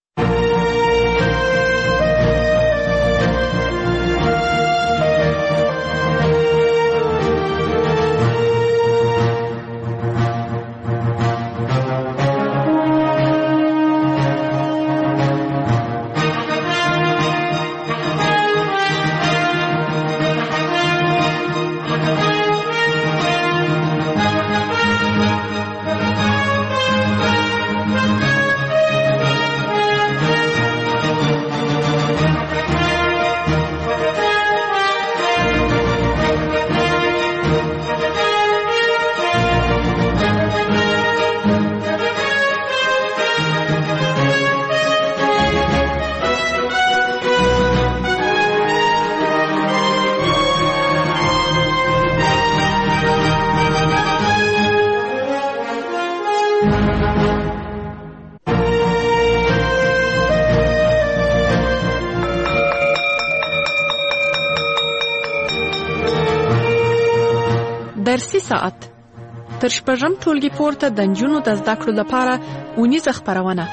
درسي ساعت تر شپږم ټولګي پورته د نجونو د زده کړو لپاره اونیزه خپرونه.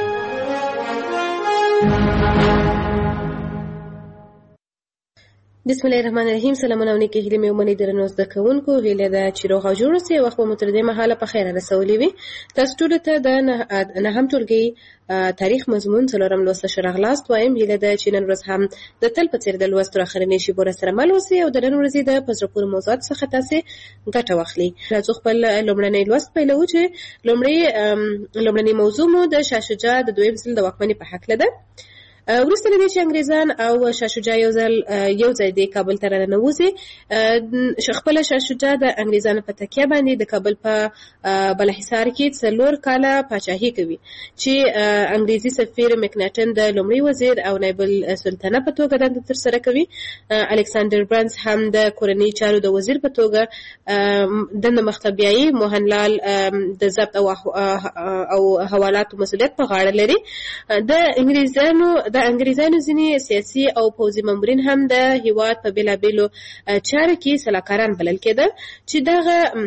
بسم الله الرحمن الرحیم. سلامونه او نیکې هیلې مې ومنئ درنو زده کوونکو. هیله ده چې روغ او جوړ اوسئ. وخت به مو تر دې مهاله په خیره رسولي وي. تاسو ټولو ته د نهم ټولګي تاریخ مضمون څلورم لوست ښه راغلاست وایم. هیله ده چې نن ورځ هم د تل په څېر د لوست تر اخرنۍ شېبو راسره مل اوسئ او د نن ورځې د په زړه پورې موضوعاتو څخه تاسې ګټه واخلئ. راځو خپل لومړنی لوست پیلوو چې لومړی لومړنۍ موضوع مو د شاه شجاع د دویم ځل د واکمنۍ په هکله ده. وروسته له دې چې انګریزان او شاه شجاع یو ځل یو ځای د کابل ته راننوځي، خپله شاه شجاع د انګریزانو په تکیه باندې د کابل په بالاحصار کې څلور کاله پاچاهي کوي چې انګریزي سفیر مکناټن د لومړي وزیر او نایب السلطنه په توګه دنده ترسره کوي. الکساندر برنس هم د کورنۍ چارو د وزیر په توګه دنده مخته بیایي. موهنلال د ضبط او او حوالاتو مسؤلیت په غاړه لري. د انګریزانو د انګریزانو ځینې سیاسي او پوځي مامورین هم د هیواد په بېلابېلو چارو کې سلاکاران بلل کېدل چې دغه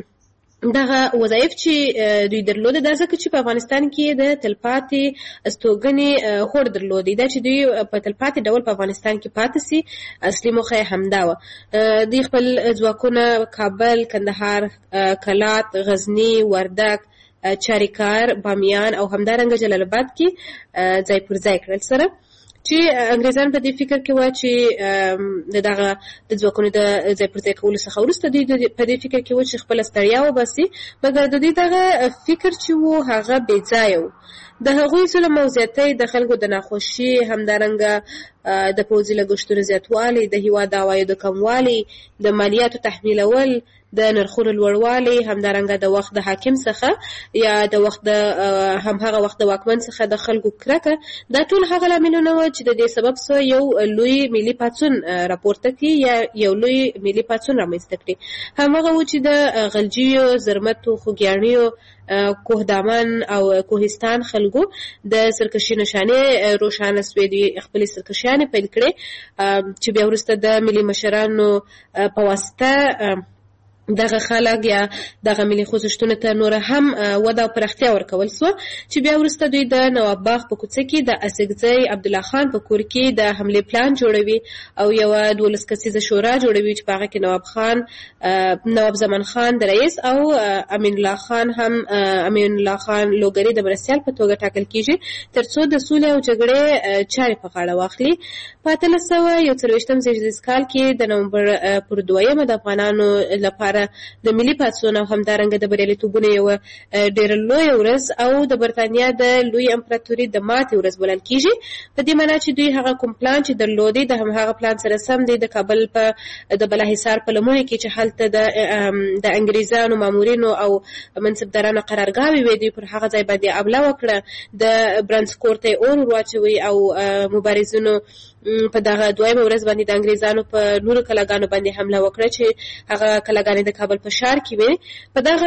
دغه وظایف چې دوی درلوده دا ځکه چې په افغانستان کې د تلپاتې استوګنې هوډ درلودي، دا چې دوی په تلپاتې ډول په افغانستان کې پاتې سي اصلي موخه یې همدا وه. دوی خپل ځواکونه کابل، کندهار، کلات، غزني، وردګ، چاریکار، بامیان او همدارنګه جلال آباد کې ځای پر ځای کړل سره چې انګریزان په دې فکر کې وه چې د دغه د ځواکونو د ځای پر ځای کولو څخه وروسته دوی په دې فکر کې وه چې خپله ستړیا وباسي، مګر د دوی دغه فکر چې و هغه بې ځایه و. د هغوی ظلم او زیاتۍ، د خلکو د ناخوښي، همدارنګه د پوځي لګښتونو زیاتوالی، د هېواد د عوایدو کموالی، د مالیاتو تحمیلول، د نرخونو لوړوالی، همدارنګه د وخت د حاکم څخه یا د وخت د همهغه وخت د واکمن څخه د خلکو کرکه، دا ټول هغه لاملونه وو چې د دې سبب څخه یو لوی ملي پاڅون راپورته کړي یا یو لوی ملي پاڅون رامنځته کړي. همهغه و چې د غلجیو، زرمتو، خوږیاڼیو، کوهدامن او کوهستان خلکو د سرکشي نشانې روښانه سوې دي، خپلې سرکشیانې پیل کړې چې بیا وروسته د ملي مشرانو په واسطه دغه خلک یا دغه ملي خوځښتونو ته نور هم وده او پراختیا ورکول سوه چې بیا وروسته دوی د نواب باغ په کوڅه کې د اسګزی عبدالله خان په کور کې د حملې پلان جوړوي او یوه دولس کسیزه شورا جوړوي چې په هغه کې نواب خان، نواب زمان خان د رئیس او امین الله خان هم امین الله خان لوګری د مرستیال په توګه ټاکل کیږي تر څو د سولې او جګړې چارې په غاړه واخلي. په اتلس سوه یو څلوېښتم زېږدیز کال کې د نومبر پر دویمه د افغانانو لپاره د ملي پاڅون او همدارنګه د بریالیتوبونو یوه ډېره لویه ورځ او د برتانیا د لوی امپراتوري د ماتې ورځ بلل کیږي. په دې معنا چې دوی هغه کوم پلان چې درلودی د همهغه پلان سره سم دی د کابل په د بالاحصار په لمنو کې چې هلته د د انګریزانو مامورینو او منصبدارانو قرارګاوې وې دوی پر هغه ځای باندې حمله وکړه، د برنس کور ته یې اور واچوي او مبارزینو په دغه دویمه ورځ باندې د انګریزانو په نورو کلاګانو باندې حمله وکړه چې هغه کلاګانې د کابل په ښار کې وې. په دغه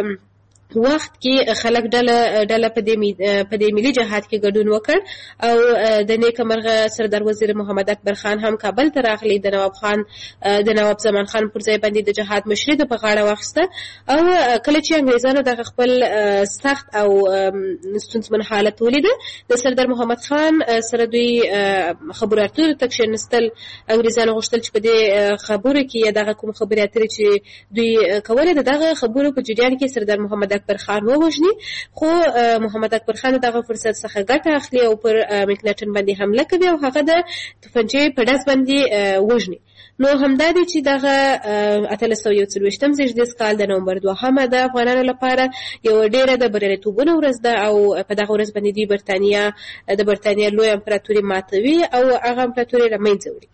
وخت کې خلک ډله ډله په دې په دې ملي جهاد کې ګډون وکړ او د نیکه مرغه سردار وزیر محمد اکبر خان هم کابل ته راغلی، د نواب خان د نواب زمان خان پر ځای باندې د جهاد مشري د په غاړه واخیسته او کله چې انګریزانو دغه خپل سخت او ستونزمن حالت ولیده د سردار محمد خان سره دوی خبرو اترو ته کښېنستل. انګریزانو غوښتل چې په دې خبرو کې یا دغه کوم خبرې اترې چې دوی کولې د دغه خبرو په جریان کې سردار محمد اکبر خان ووژني، خو محمد اکبر خان دغه فرصت څخه ګټه اخلي او پر مکناټن باندې حمله کوي او هغه د توپنچې په ډز باندې وژني. نو همدا دی چې دغه اتلس سوه یو څلوېښتم زېږدیز کال د نومبر دوهمه د افغانانو لپاره یوه ډېره د بریالیتوبونو ورځ ده او په دغه ورځ باندې دوی برتانیا د برتانیا لوی امپراتوري ماتوي او هغه امپراتوري له منځه وړي.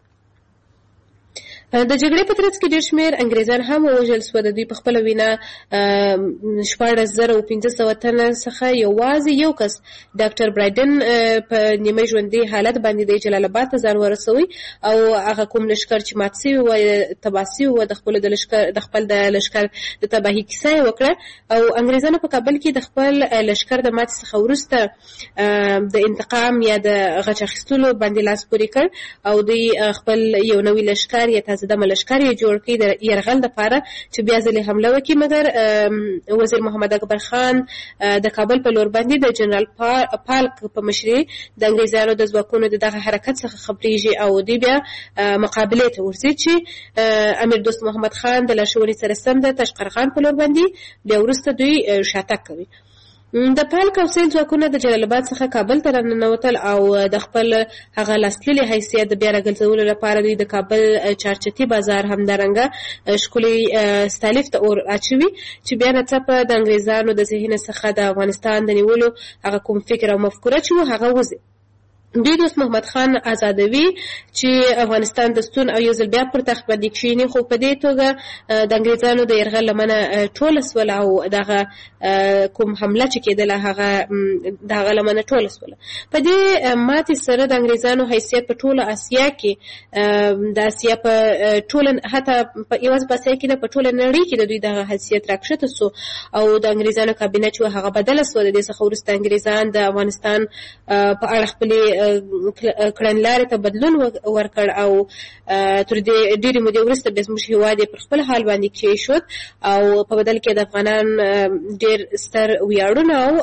د جګړې په ترڅ کې ډېر شمېر انګریزان هم ووژل سوه. د دوی په خپله وینا شپاړس زره او پنځه سوه تنه څخه یوازې یو کس ډاکټر برایډن په نیمه ژوندي حالت باندې د جلال آباد ته ځان ورسوي او هغه کوم لښکر چې مات سوي وه تباه سوي وه د خپلو د لښکر د خپل د لښکر د تباهي کیسه یې وکړه او انګریزانو په کابل کې د خپل لښکر د ماتې څخه وروسته د انتقام یا د غچ اخیستلو باندې لاس پورې کړ او دوی خپل یو نوی لښکر یا تازه د ملشکر یې جوړ کړي د یرغل دپاره چې بیا ځلې حمله وکړي، مګر وزیر محمد اکبر خان د کابل په لور باندې د جنرال پالک په مشرۍ د انګریزانو د ځواکونو د دغه حرکت څخه خبریږي او دوی بیا مقابلې ته ورځي چې امیر دوست محمد خان د لارښوونې سره سم د تاشقرغان په لور باندې بیا وروسته دوی شاتګ کوي. د پالک او سیل ځواکونه د جلال آباد څخه کابل ته راننوتل او د خپل هغه لاسلیلې حیثیت د بیا راګرځولو لپاره دوی د کابل چارچتي بازار همدارنګه ښکلي ستالیف ته اور اچوي چې بیا ناڅاپه د انګریزانو د ذهن څخه د افغانستان د نیولو هغه کوم فکر او مفکوره چې و هغه وځي. دوی دوست محمد خان آزادوي چې افغانستان د ستون او یو ځل بیا پر تخت باندې کښېني، خو په دې توګه د انګریزانو د یرغل لمنه ټوله سوله او دغه کوم حمله چې کېدله هغه د هغه لمنه ټوله سوله. په دې ماتې سره د انګریزانو حیثیت په ټوله اسیا کې د اسیا په ټوله حتی په یوازې په اسیا کې نه په ټوله نړۍ کې د دوی دغه حیثیت راکښته سو او د انګریزانو کابینه چې هغه بدله سوه. د دې څخه وروسته انګریزان د افغانستان په اړه خپلې کړنلارې ته بدلون ورکړ او تر دې ډېرې مودې وروسته بیا زموږ هېواد یې پر خپل حال باندې کېښود او په بدل کې د افغانان ډېر ستر ویاړونه او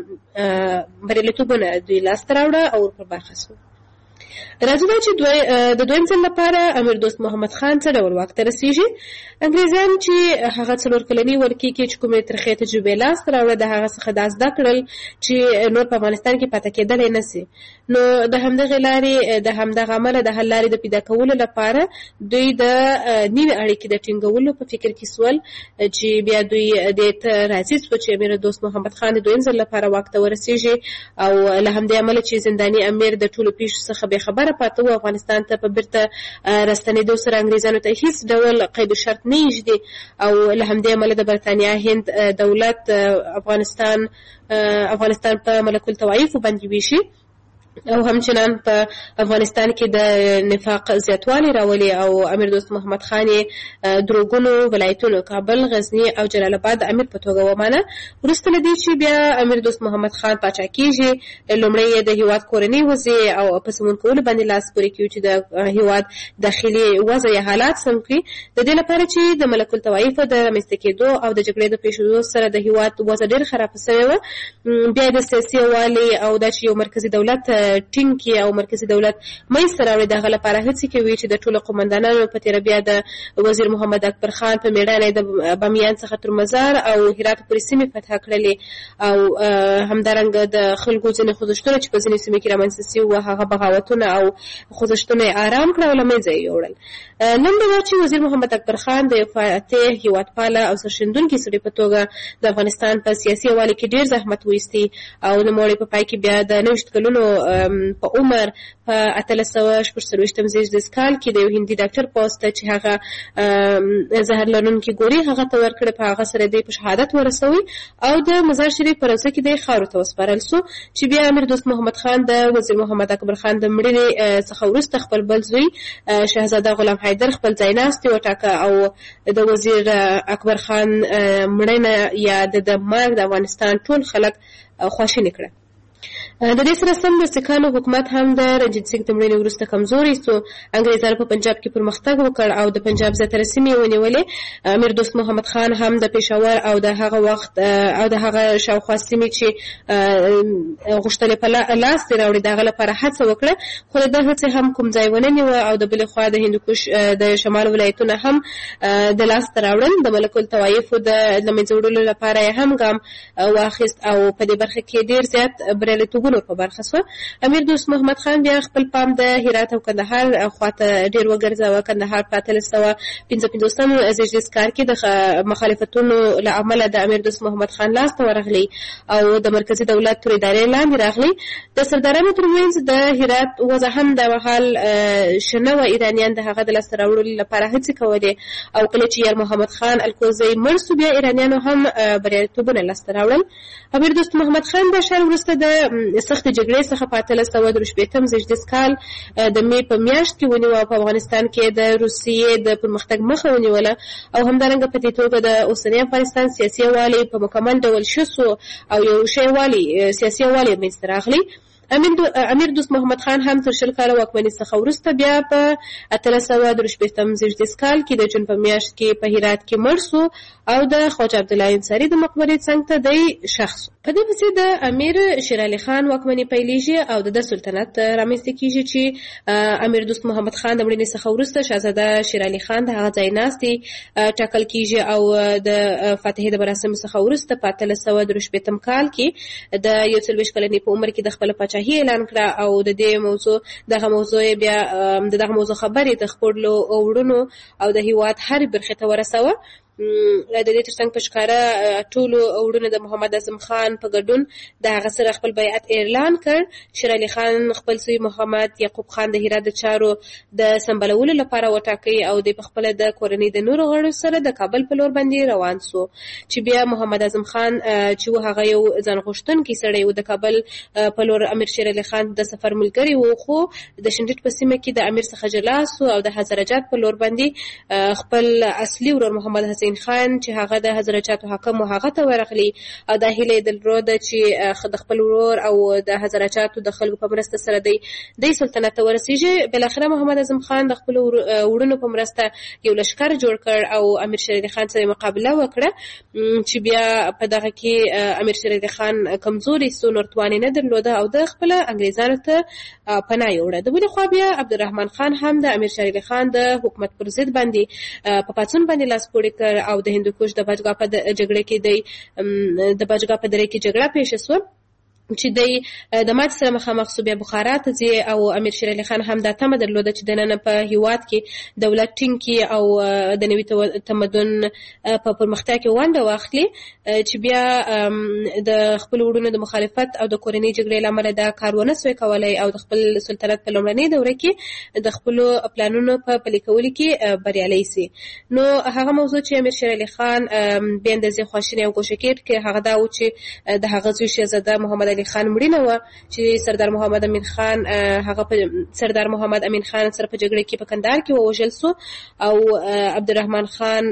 بریالیتوبونه دوی لاسته راوړه او ورپه برخه سو. راځو دا چې د دویم ځل لپاره امیر دوست محمد خان څه ډول واک ته رسېږي. انګریزان چې هغه څلور کلني ولکې کې چې کومې ترخې تجربې لاسته راوړه د هغه څخه دا زده کړل چې نور په افغانستان کې پاتې کېدلی نه سي. نو د همدغې لارې د همدغه عمله د حل لارې د پیدا کولو لپاره دوی د نوې اړیکې د ټینګولو په فکر کې سول چې بیا دوی دې ته راضي سوه چې امیر دوست محمد خان د دویم ځل لپاره واک ته ورسېږي او له همدې امله چې زنداني امیر د ټولو پیښو څخه بې خبره پاته و، افغانستان ته په بیرته راستنېدو سره انګریزانو ته هیڅ ډول قید و شرط نه ایږدي او له همدې امله د برتانیا هند دولت افغانستان افغانستان په ملک الطوایفو باندې ویشي او همچنان په افغانستان کې د نفاق زیاتوالی راولي او امیر دوست محمد خان یې دروغونو ولایتونو کابل، غزني او جلال آباد امیر په توګه ومانه. وروسته له دې چې بیا امیر دوست محمد خان پاچا کېږي، لومړی یې د هېواد کورنۍ وضع او په سمون کولو باندې لاس پورې کوي چې د هېواد داخلي وضع یا حالات سم کړي، د دې لپاره چې د ملک الطوایفو د رامنځته کېدو او د جګړې د پیښېدو سره د هېواد وضع ډېر خرابه سوې وه. بیا د سیاسي یووالي او دا چې یو مرکزي دولت ټینګ او مرکزي دولت منځته راوړي، د هغه لپاره هڅې کوي چې د ټولو قومندانانو په تېره بیا د وزیر محمد اکبر خان په مېړانه د بامیان څخه تر مزار او هرات پورې سیمې فتح کړلې او همدارنګه د خلکو ځینې خوځښتونه چې په ځینې سیمې کې رامنځته سوي وو هغه بغاوتونه او خوځښتونه یې آرام کړه او له منځه یې یوړل. لنډه دا چې وزیر محمد اکبر خان د یو فاتح، هېوادپاله او سرښندونکي سړي په توګه د افغانستان په سیاسي یووالي کې ډېر زحمت وایستی او نوموړی په پای کې بیا د نوېشت کلونو په عمر په اتلس سوه شپږ څلوېښتم زېږدیز کال کې د یو هندي ډاکټر پوسټ چې هغه زهر لرونکي ګولۍ هغه ته ورکړې، په هغه سره دی په شهادت ورسوي او د مزار شریف په روضه کې دی خاورو ته وسپارل سو چې بیا امیر دوست محمد خان د وزیر محمد اکبر خان د مړینې څخه وروسته خپل بل زوی شهزاده غلام حیدر خپل ځایناستي وټاکه او د وزیر اکبر خان مړینه یا د مرګ د افغانستان ټول خلک خواشیني کړه. د دې سره سم د سکانو حکومت هم د رنجیت سنګ د مړینې وروسته کمزوری سو. انګریزانو په پنجاب کې پرمختګ وکړ او د پنجاب زیاتره سیمې ونیولې. امیر دوست محمد خان هم د پېښور او د هغه وخت او د هغه شاوخوا سیمې چې غوښتلې په لاس دې راوړي د هغه لپاره هڅه وکړه، خو د هڅې هم کوم ځای ونه نیوه او د بلې خوا د هندوکش د شمال ولایتونه هم د لاسته راوړل. د ملک الطوایفو د له منځه وړلو لپاره یې هم ګام واخیست او په دې برخه کې ډېر زیات بریالیتوبونه په برخه سوه. امیر دوست محمد خان بیا خپل پام د هرات او کندهار خواته ډېر وګرځاوه. کندهار په اتلس سوه پنځه پنځوسم زېږدیز کال کې د مخالفتونو له امله د امیر دوست محمد خان لاس ته ورغلی او د مرکزي دولت تر ادارې لاندې راغلی. د سردارانو ترمنځ د هرات وضع هم د مهال ښه نه وه. ایرانیان د هغه د لاسته راوړلو لپاره هڅې کولې او کله چې یار محمد خان الکوزی مړ سو بیا ایرانیانو هم بریالیتوبونه لاسته راوړل. امیر دوست محمد خان د شال وروسته د سختې جګړې څخه په اتلس سوه درې شپېتم زېږدیز کال د مې په میاشت کې ونیوه او په افغانستان کې د روسیې د پرمختګ مخه ونیوله او همدارنګه په دې توګه د اوسني افغانستان سیاسي یووالی په مکمل ډول ښه سو او یو ښه یووالی سیاسي یووالی منځته راغلی. امیر, دو امیر دوست محمد خان هم تر شل کاله واکمنۍ څخه وروسته بیا په اتلس سوه درې شپېتم زېږدیز کال کې د جون په میاشت کې په هرات کې مړ سو او د خواجه عبدالله انصاري د مقبرې څنګ ته دی ښخ سو. په دې پسې د امیر شیر علي خان واکمنۍ پیلېږي او د ده سلطنت رامنځته کېږي چې امیر دوست محمد خان د مړینې څخه وروسته شهزاده شیر علي خان د هغه ځایناستي ټاکل کېږي او د فاتحې د مراسمو څخه وروسته په اتلس سوه درې شپېتم کال کې د یو څلوېښت کلنې په عمر کې د خپله پاچاهي اعلان کړه او د دې موضوع دغه موضوع بیا د دغه موضوع خبرې د خپلو وروڼو او د هېواد هرې برخې ته ورسوه. د دې ترڅنګ په ښکاره ټولو وروڼو د محمد اعظم خان په ګډون د هغه سره خپل بیعت اعلان کړ. شیر علي خان خپل زوی محمد یعقوب خان د هرات د چارو د سمبالولو لپاره وټاکي او د خپل د کورنۍ د نورو غړو سره د کابل په لور باندې روان سو، چې بیا محمد اعظم خان چې هغه یو ځان غوښتونکی سړی و د کابل په لور امیر شیر علي خان د سفر ملګری و، خو د شنډټ په سیمه کې د امیر څخه جلا سو او د هزارجات په لور باندې خپل اصلي ورور محمد حسین خان چې هغه د هزارجاتو حاکم و هغه ته ورغلی او د هیله درلوده چې د خپل ورور او د هزارجاتو د خلکو په مرسته سره دی د سلطنت ته ورسیږي. بل اخره محمد اعظم خان د خپل وروڼو په مرسته یو لشکر جوړ کړ او امیر شیر علي خان سره مقابله وکړه، چې بیا په دغه کې امیر شیر علي خان کمزوري سو، نور توان نه درلوده او د خپل انګریزانو ته پناه یوړه. د بل خوا بیا عبدالرحمن خان هم د امیر شیر علي خان د حکومت پر ضد باندې په پاڅون باندې لاس پورې کړ او د هندوکش د بچګا په جګړه کې د د بچګا په دره کې جګړه پیښه شوه چې د د مات سره مخامخ سو. بیا بخارا ته ځي او امیر شیر علي خان هم دا تمه درلوده چې د نن په هیواد کې دولت ټینګ کی او د نوي تمدن په پرمختیا کې ونډه واخلي، چې بیا د خپل وروڼو د مخالفت او د کورنۍ جګړې لامل دا کار ونه سوی کولای او د خپل سلطنت په لومړنۍ دوره کې د خپل پلانونو په پلي کولو کې بریالي سي. نو هغه موضوع چې امیر شیر علي خان به اندازې خواشینی او کوشش کړي هغه دا و چې د هغه زوی شهزاده محمد علي خان مړینه و چې سردار محمد امین خان هغه په سردار محمد امین خان سره په جګړه کې په کندهار کې ووژل سو او عبدالرحمن خان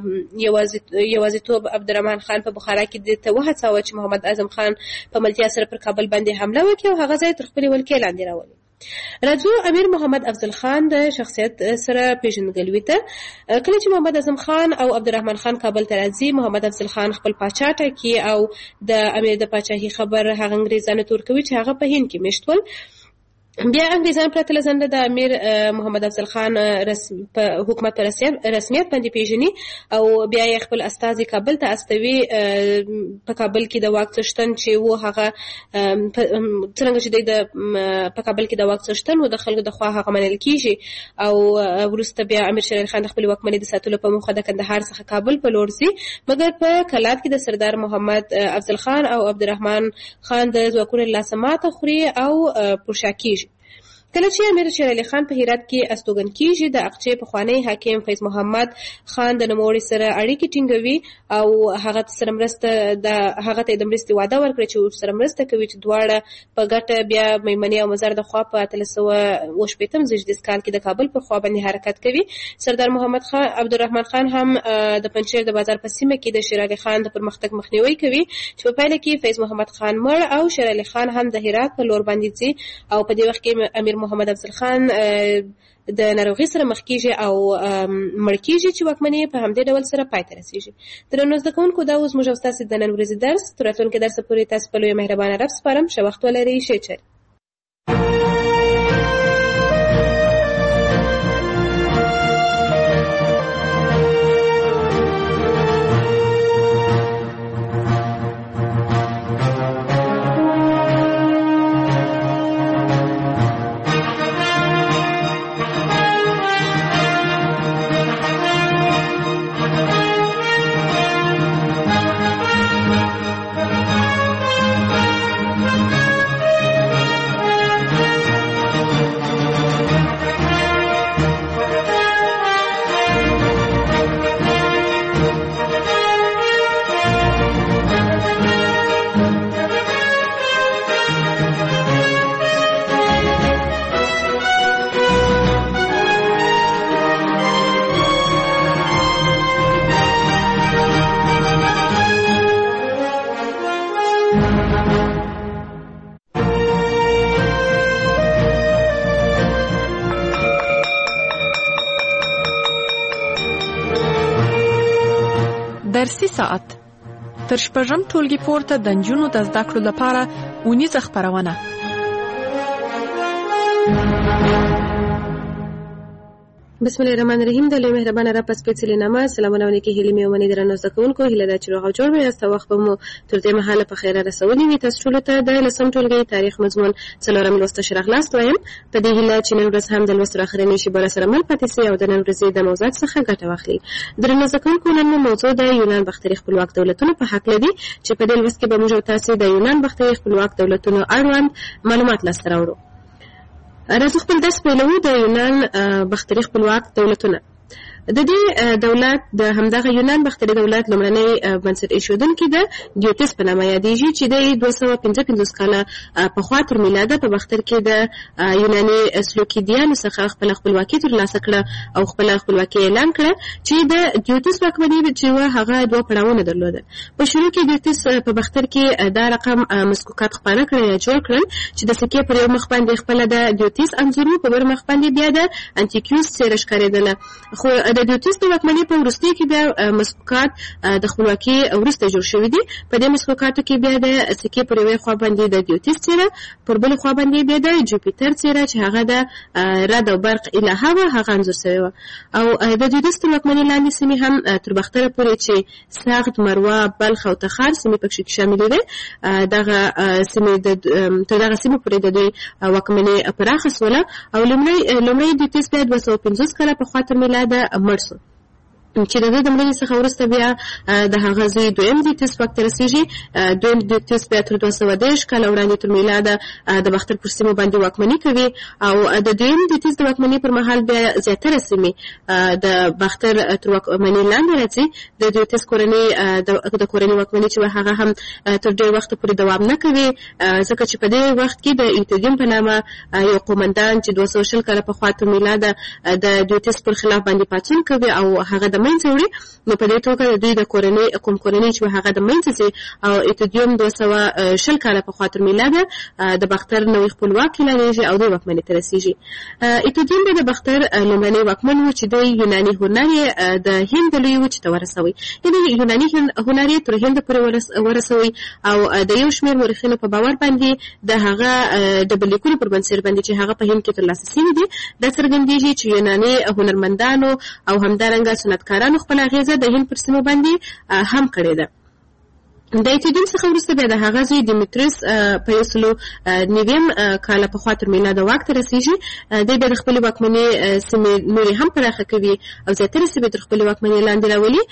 یوازیتوب عبدالرحمن خان په بخارا کې د ته وهڅاوه چې محمد اعظم خان په ملتیا سره پر کابل باندې حمله وکړي او هغه ځای تر خپلې ولکې لاندې راولي. راځو امیر محمد افضل خان د شخصیت سره پیژندګلوي ته. کله چې محمد اعظم خان او عبدالرحمن خان کابل ته راځي، محمد افضل خان خپل پاچا ټاکي او د امیر د پاچاهي خبر هغه انګریزانو ته ورکوي چې هغه په هند کې میشت ول. بیا انګریزان پرته له ځنډه د امیر محمد افضل خان په حکومت په رسمیت باندې پیژني او بیا یې خپل استازي کابل ته استوي. په کابل کې د واک څښتن چې و هغه څنګه چې د په کابل کې د واک څښتن و د خلکو د خوا هغه منل کیږي او وروسته بیا امیر شیر علي خان خپل واکمنۍ د ساتلو په موخه د کندهار څخه کابل په لور ځي، مګر په کلات کې د سردار محمد افضل خان او عبدالرحمن خان د ځواکونو لاسه ماته خوري او پرشا کیږي. کله چې امیر شیر علي خان په هرات کې استوګن کیږي، د اقچې پخوانی حاکم فیض محمد خان د نوموړي سره اړیکې ټینګوي او هغه سره مرسته د هغه ته د مرستې وعده ورکړي چې سره مرسته کوي چې دواړه په ګټه بیا میمنې او مزار د خوا په اتلس سوه اوه شپېتم زیږدیز کال کې د کابل پر خوا باندې حرکت کوي. سردار محمد خان عبدالرحمن خان هم د پنجشیر د بازار په سیمه کې د شیر علي خان د پرمختګ مخنیوي کوي، چې په پایله کې فیض محمد خان مړ او شیر علي خان هم د هرات په لور باندې ځي او په دې وخت کې امیر محمد افضل خان د ناروغي سره مخ کیږي او مړ کیږي چې واکمنۍ په همدې ډول سره پای ته رسیږي. درنو زده کوونکو، دا اوس موږ او ستاسو د نن ورځې درس تر راتلونکي درس پورې تاسو په لوی مهربانه رب سپارم. ښه وخت ولرئ. ښه چل. درسي ساعت تر شپږم ټولګي پورته د نجونو د زده کړو لپاره اونیزه خپرونه. بسم الله الرحمن الرحیم. د لوی مهربانه رب په سپېڅلې نامه سلامونه ونکي هیلې مې ومنې درنو زده کوونکو هیله ده چې روغ او جوړ به یاست. وخت به مو تر دې مهاله په خیره رسولي وي. تاسو ټولو ته د لسم ټولګي تاریخ مضمون څلورم لوست ښه راغلاست وایم. په دې هیله چې نن ورځ هم د لوست اخرنۍ شیبه راسره مل پاتې سئ او د نن ورځې د موضوعات څخه ګټه واخلئ. درنو زده کوونکو نن مو موضوع د یونان باختري خپلواک دولتونو په هکله دی چې په دې لوست کې به موږ او تاسې د یونان باختري خپلواک دولتونو اړوند معلومات لاسته راوړو. راځو خپل درس پیلوو. د یونان باختري خپلواک دولتونه د دې دولت د همدغه یونان باختري دولت لومړنی بنسټ ایښودونکی د دیوتس په نامه یادېږي چې د دوه سوه پنځه پنځوس کاله پخوا تر میلاده په باختر کې د یوناني سلوکیدیانو څخه خپله خپلواکي ترلاسه کړه او خپله خپلواکي اعلان کړه چې د دیوتس واکمني چې وه هغه دوه پړاوونه درلوده. په شروع کې دیوتس په باختر کې دا رقم مسکوکات خپاره کړل یا جوړ کړل چې د سکې پر یو مخ باندې خپله د دیوتس انځور و، په بل مخ باندې بیا د انتیکیوس څېره ښکارېدله. خو د دیوتس د واکمنۍ په وروستیو کې بیا مسکوکات د خپلواکي وروسته جوړ شوي دي. په دې مسکوکاتو کې بیا د سکې پر یوې خوا باندې د دیوتس څېره، پر بلې خوا باندې بیا د جوپیټر څېره چې هغه د رد او برق الهه وه هغه انځور شوې وه. او د دیوتس تر واکمنۍ لاندې سیمې هم تر باختره پورې چې سغد، مروه، بلخ او تخار سیمې پکښې شاملې وې، دغه سیمې تر دغه سیمو پورې د دوی واکمنۍ پراخه سوله. او لومړی دیوتس بیا دوه سوه پنځوس کاله پخوا تر میلاده مړ سو چې د دې د مړینې څخه وروسته بیا د هغه زوی دویم دیوتس واک ته رسېږي. دویم دیوتس بیا تر دوه سوه دېرش کاله وړاندې تر میلاده د باختر پر سیمو باندې واکمني کوي. او د دویم دیوتس د واکمنۍ پر مهال بیا زیاتره سیمې د باختر تر واکمنۍ لاندې راځي. د دیوتس کورنۍ د کورنۍ واکمني چې هغه هم تر ډېر وخته پورې دوام نه کوي، ځکه چې په دې وخت کې د ایتودیم په نامه یو قومندان چې دوه سوه شل کاله پخوا تر میلاده د دیوتس پر خلاف باندې پاڅون کوي او هغه د منځه وړي. نو په دې توګه د دوی د کورنۍ کوم کورنۍ چې هغه د منځه ځي او ایتودیم دوه سوه شل کاله پخوا تر میلاده د باختر نوی خپلواک اعلانېږي او دوی واکمنۍ ته رسېږي. ایتودیم بیا د باختر لومړنی واکمن و چې د یوناني هنر یې د هند د لویې وچې ته ورسوي، یعنې یوناني هنر یې تر هند پورې ورسوي. او د یو شمېر مورخینو په باور باندې د هغه ډبرلیکونو پر بنسټ باندې چې هغه په هند کې ترلاسه سوي دي دا څرګندېږي چې یوناني هنرمندانو او همدارنګه صنعتکارانو خپل اغیزه د هند پر سیمو باندې هم کړې ده. د ایتودیم څخه وروسته بیا د هغه زوی دیمیتریوس په یو سلو نویم کاله پخوا تر میلاده واک ته رسېږي. دی بیا د خپلې واکمنۍ سیمې نورې هم پراخه کوي او زیاتره سیمې تر خپلې واکمنۍ لاندې راولي.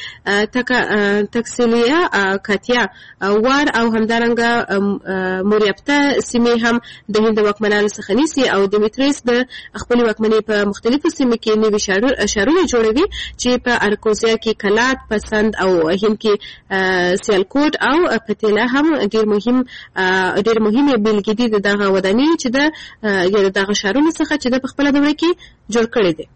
تکسیلیا، کاتیا، وار او همدارنګه موریپته سیمې هم د هند د واکمنانو څخه نیسي. او دیمیتریوس د خپلې واکمنۍ په مختلفو سیمو کې نوي ښارونه جوړوي چې په ارکوزیا کې کلات، پسند او هند کې سیالکوټ او پتیلا هم ډېر مهم ډېر مهمې بېلګې دي د دغه ودانۍ چې د یا د دغه ښارونو څخه چې د په خپله دوره کې جوړ کړی دی.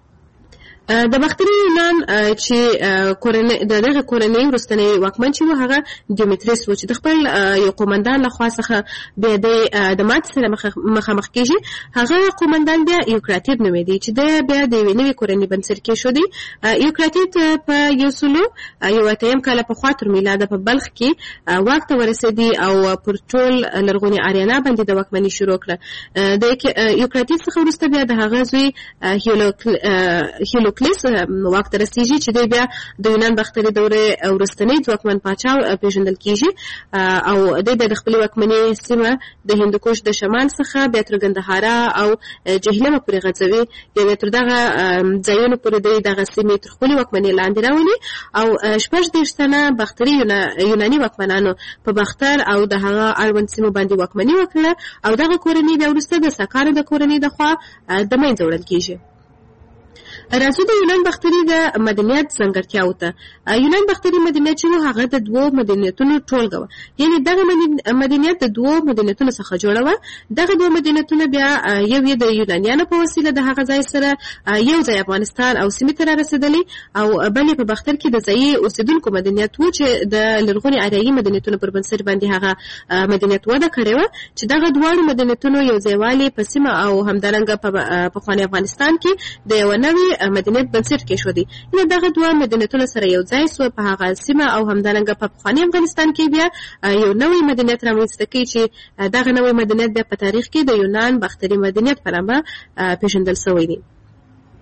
د باختري یونان چې د دغه کورنۍ وروستنی واکمن چې و هغه دیمیتریوس و چې د خپل یو قومندان لخوا څخه بیا د ماتې سره مخامخ کېږي. هغه قومندان بیا یوکراتید نومېدی چې د بیا د یوې نوې کورنۍ بنسټ کېښودی. یوکراتید په یو سلو یو اتیم کاله پخوا تر میلاده په بلخ کې واک ته ورسېدی او پر ټول لرغوني آریانا باندې د واکمني شروع کړه. د یوکراتید څخه وروسته بیا د هغه زوی هیلوکلیس واک ته رسېږي چې دی بیا د یونان باختري دورې وروستنی ځواکمن پاچا پېژندل کېږي. او دی بیا د خپلې واکمنۍ سیمه د هندوکش د شمال څخه بیا تر ګندهارا او جهلمه پورې غځوي، یعنې تر دغه ځایونو پورې دی دغه سیمې تر خپلې واکمنۍ لاندې راولي. او شپږ دېرش تنه باختري یوناني واکمنانو په باختر او د هغه اړوند سیمو باندې واکمني وکړه او دغه کورنۍ بیا وروسته د ساکانو د کورنۍ د خوا د منځه وړل کېږي. راځو د یونان باختري د مدنیت ځانګړتیاوو ته. یونان باختري مدنیت چې و هغه د دوو مدنیتونو ټولګه وه، یعنې دغه مدنیت د دوو مدنیتونو څخه جوړه وه. دغه دوه مدنیتونه بیا یو یې د یونانیانو په وسیله د هغه ځای سره یو ځای افغانستان او سیمې ته رارسېدلی، او بل یې په باختر کې د ځایي اوسېدونکو مدنیت و چې د لرغوني اریایي مدنیتونو پر بنسټ باندې هغه مدنیت وده کړې وه چې دغه دواړو مدنیتونو یو ځایوالي په سیمه او همدارنګه په پخواني افغانستان کې د یوه نوې مدنیت بنسټ کېښودی. نو دغه دوه مدنیتونه سره یو ځای سوه په هغه سیمه او همدارنګه په پخواني افغانستان کې بیا یو نوی مدنیت رامنځته کوي چې دغه نوی مدنیت بیا په تاریخ کې د یونان باختري مدنیت په نامه پېژندل سوی دی.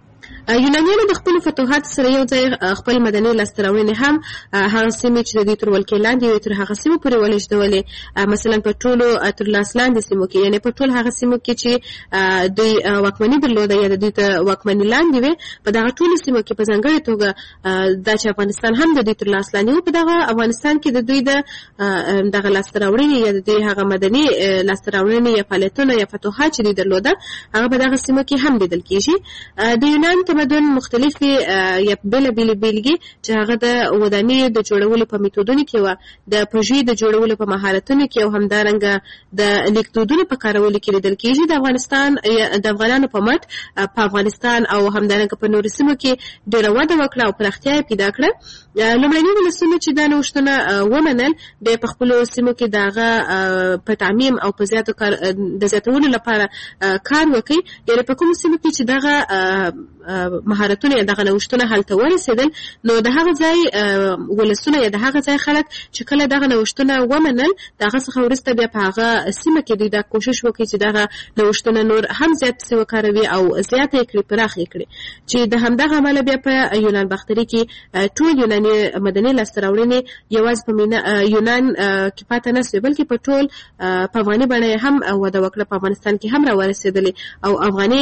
یونانیانو د خپلو فتوحاتو سره یو ځای خپل مدني لاسته راوړنې هم هغه سیمې چې د دوی تر ولکې لاندې وې تر هغه سیمو پورې ولېږدولې. مثلا په ټولو تر لاس لاندې سیمو کې، یعنې په ټول هغه سیمو کې چې دوی واکمني درلوده یا د دوی ته واکمني لاندې وې، په دغه ټولو سیمو کې په ځانګړې توګه دا چې افغانستان هم د دوی تر لاس لاندې و، په دغه افغانستان کې د دوی د دغه لاسته راوړنې یا د دوی هغه مدني لاسته راوړنې یا فعالیتونه یا فتوحات چې دوی درلوده هغه په دغه سیمو کې هم لیدل کېږي. د یونان تمدن مختلفې یا بېلابېلې بېلګې چې هغه د ودانیو د جوړولو په میتودونو کې وه، د پروژې د جوړولو په مهارتونو کې او همدارنګه د لیکدودونو په کارولو کې لیدل کېږي. د افغانستان د افغانانو په مټ په افغانستان او همدارنګه په نورو سیمو کې ډېره وده وکړه او پراختیا یې پیدا کړه. لومړني ولسونه چې دا نوښتونه ومنل، بیا په خپلو سیمو کې د هغه په تعمیم او په زیاتو کار د زیاتولو لپاره کار وکړي. یعنې په کومو سیمو کې چې دغه مهارتونه یا دغه نوښتونه هلته ورسېدل، نو د هغه ځای ولسونه یا د هغه ځای خلک چې کله دغه نوښتونه ومنل، د هغه څخه وروسته بیا په هغه سیمه کې دوی دا کوشش وکړي چې دغه نوښتونه نور هم زیات پسې وکاروي او زیاته یې کړي، پراخ یې کړي، چې د همدغه امله بیا په یونان باختري کې ټول یوناني مدني لاسته راوړنې یوازې په یونان کې پاتې نه سوې، بلکې په ټول په افغاني بڼه یې هم وده وکړه، په افغانستان کې هم راورسېدلې او افغاني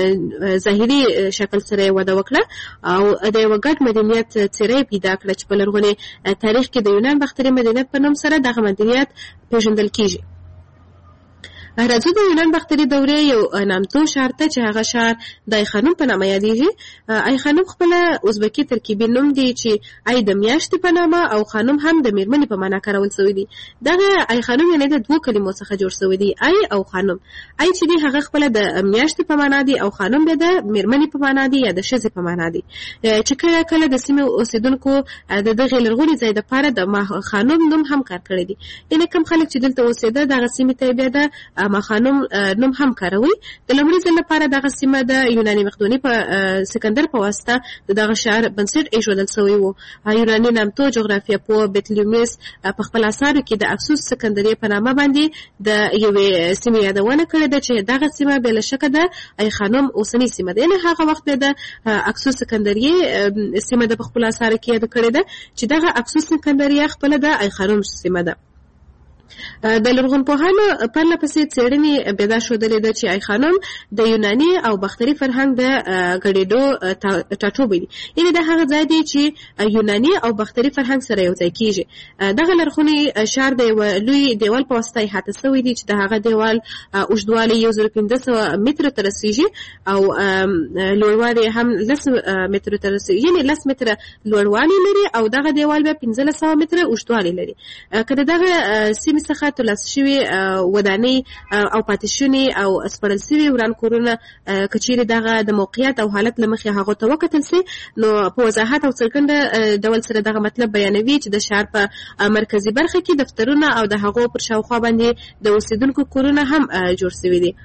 ظاهري شکل سره یې وده وکړه او د یوه ګډ مدنیت څېره یې پیدا کړه چې په لرغوني تاریخ کې د یونان باختري مدنیت په نوم سره دغه مدنیت پېژندل کېږي. راځو د یونان باختري دورې یو نامتو ښار ته چې هغه ښار د ای خانوم په نامه یادېږي. ای خانوم خپله ازبکي ترکیبي نوم دی چې ای د میاشتې په نامه او خانوم هم د میرمنې په معنا کارول سوی دی. دغه ای خانوم یعنې د دوو کلمو څخه جوړ سوی دی، ای او خانوم. ای چې دی هغه خپله د میاشتې په معنا دی او خانوم بیا د میرمنې په معنا دی یا د ښځې په معنا دی، چې کله کله د سیمې اوسېدونکو د دغې لرغوني ځای دپاره د خانوم نوم هم کار کړی دی. یعنې کوم خلک چې دلته اوسېده دغه سیمې ته بیا د ما خانوم نوم هم کاروي. د لومړي ځل لپاره دغه سیمه د یوناني مقدوني په سکندر په واسطه د دغه ښار بنسټ ایښودل سوی و. یوناني نامتو جغرافیه پوه بطلیموس په خپل اثارو کې د اکسوس سکندریې په نامه باندې د یوې سیمې یادونه کړې ده چې دغه سیمه بې له شکه د ای خانوم اوسنۍ سیمه ده. یعنې هغه وخت بیا د اکسوس سکندریې سیمه ده په خپلو اثارو کې یاده کړې ده چې دغه اکسوس سکندریه خپله د ای خانوم سیمه ده. د لرغونپوهانو پرله پسې څېړنې بیا دا ښودلې ده چې ای خانوم د یوناني او باختري فرهنګ د ګډېدو ټاټوبی دی. یعنې دا هغه ځای دی چې یوناني او باختري فرهنګ سره یو ځای کېږي. دغه لرغونی ښار د یوه لوی دیوال په واسطه احاطه سوی دی چې د هغه دیوال اوږدوالی یو زر پنځه سوه مترو ته رسېږي او لوړوالی هم لس مترو ته رسېږي، یعنې لس متره لوړوالی لري او دغه دیوال بیا پنځلس سوه متره اوږدوالی لري. که د دغه سیمې څخه ترلاسه شوي ودانۍ او پاتې شونې او سپړل شوي ورانکورونه که چیرې دغه د موقعیت او حالت له مخې هغو ته وکتل سي، نو په وضاحت او څرګنده ډول سره دغه مطلب بیانوي چې د ښار په مرکزي برخه کې دفترونه او د هغو پر شاوخوا باندې د اوسېدونکو کورونه هم جوړ شوي دي.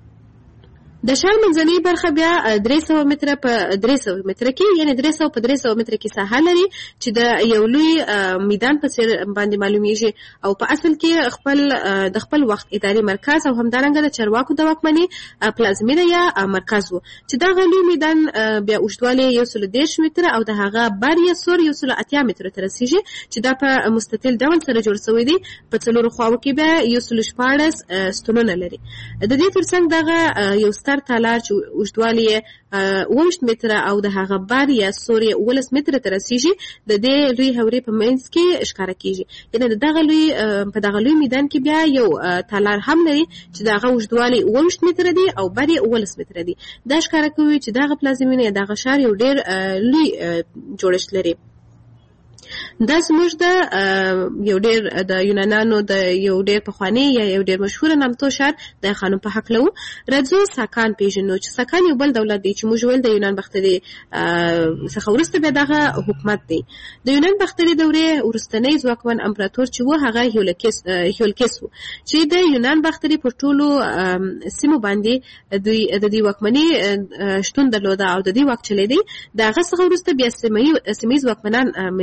د ښار منځنۍ برخه بیا درې سوه متره په درې سوه متره کې، یعنې درې سوه په درې سوه متره کې ساحه لري چې د یو لوی میدان په څېر باندې معلومیږي او په اصل کې خپل د خپل وخت اداري مرکز او همدارنګه د چارواکو د واکمنۍ پلازمینه یا مرکز و چې دغه لوی میدان بیا اوږدوالی یو سلو دېرش متره او د هغه بر یا سور یو سلو اتیا مترو ته رسېږي چې دا په مستطیل ډول سره جوړ سوی دی. په څلورو خواوو کې بیا یو سلو شپاړس ستونونه لري. د دې تر څنګ دغه یو ستر تالار چې اوږدوالی یې اوویشت متره او د هغه بر یا سور یې اوولس متره ته رسېږي، د دې لوی هورې په منځ کې ښکاره کېږي. یعنې د دغه لوی په دغه لوی میدان کې بیا یو تالار هم لري چې د هغه اوږدوالی اوویشت متره دی او بر یې اوولس متره دی. دا ښکاره کوي چې دغه پلازمینه یا دغه ښار یو ډېر لوی جوړښت لري. دا زموږ د یو ډېر د یونانانو د یو ډېر پخواني یا یو ډېر مشهوره نامتو ښار د خانوم په هکله و. راځو ساکان پېژنو چې ساکان یو بل دولت دی چې موږ ویل د یونان باختري څخه وروسته بیا دغه حکومت دی. د یونان باختري دورې وروستنی ځواکمن امپراتور چې و هغه هیولکس و چې د یونان باختري په ټولو سیمو باندې دوی د دې واکمني شتون درلوده او د دې واک چلېدی. د هغه څخه وروسته بیا سیمه ییز واکمنان منځته راځي.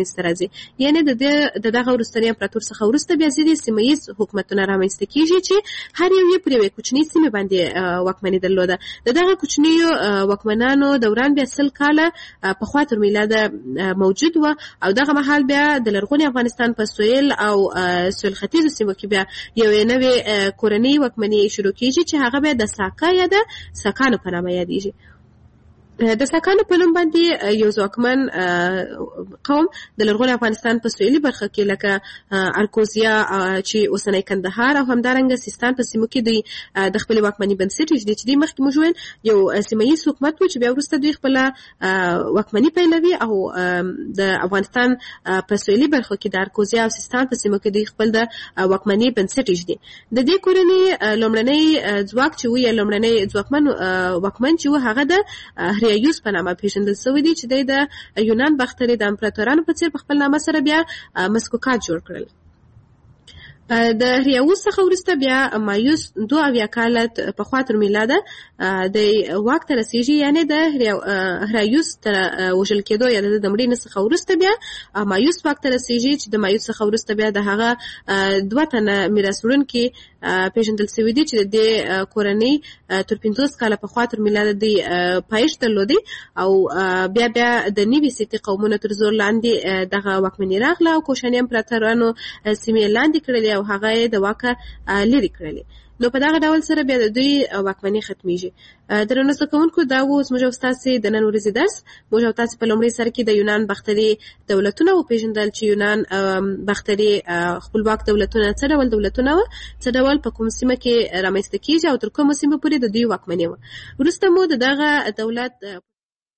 راوځي. یعنې د د دغه وروستني امپراتور څخه وروسته بیا ځینې سیمه ییز حکومتونه رامنځته کېږي چې هر یو یې پر یوې کوچنۍ سیمې باندې واکمني درلوده. د دغه کوچنیو واکمنانو دوران بیا سل کاله پخوا تر میلاده موجود و او دغه مهال بیا د لرغوني افغانستان په سویل او سویل ختیځو سیمو کې بیا یوې نوې کورنۍ واکمني شروع کېږي چې هغه بیا د ساکا یا د ساکانو په نامه یادېږي. د ساکانو په نوم باندې یو ځواکمن قوم د لرغوني افغانستان په سویلي برخه کې لکه ارکوزیا چې اوسنی کندهار او همدارنګه سیستان په سیمو کې دوی د خپلې واکمني بنسټ ایږدي چې دوی مخکې موږ ویل یو سیمه ییز حکومت و چې بیا وروسته دوی خپله واکمني پیلوي او د افغانستان په سویلي برخو کې د ارکوزیا او سیستان په سیمو کې دوی خپل د واکمني بنسټ ایږدي. د دې کورنۍ لومړنی ځواک چې و یا لومړنی ځواکمن واکمن چې و هغه د هریایوس په نامه پیژندل شوی دی چې د یونان باختري د امپراتورانو په څیر په خپل نامه سره بیا مسکوکات جوړ کړل. د هریایوس څخه وروسته بیا مایوس دوه اویا کاله پخوا تر میلاده د واک ته رسیږي. یعنې د هریایوس تر وژل کېدو یا د مړینې څخه وروسته بیا مایوس واک ته رسیږي چې د مایوس څخه وروسته بیا د هغه دوه تنه میراث وړونکي پیژندل شوي دي چې د دې کورنۍ تر پنځوس کاله پخوا تر میلاده دوی پایښت درلودی او بیا بیا د نوي سیتي قومونو تر زور لاندې دغه واکمني راغله او کوشاني امپراتورانو سیمې لاندې کړلې او هغه یې د واکه لرې کړلې. نو په دغه ډول سره بیا د دوی واکمني ختمیږي. درنو زده کوونکو دا و زموږ او ستاسې د نن ورځې درس. موږ او تاسې په لومړي سر کې د یونان باختري دولتونه وپېژندل چې یونان باختري خپلواک دولتونه څه ډول دولتونه وه، څه ډول په کوم سیمه کې رامنځته کېږي او تر کومو سیمو پورې د دوی واکمني وه. وروسته مو د دغه دولت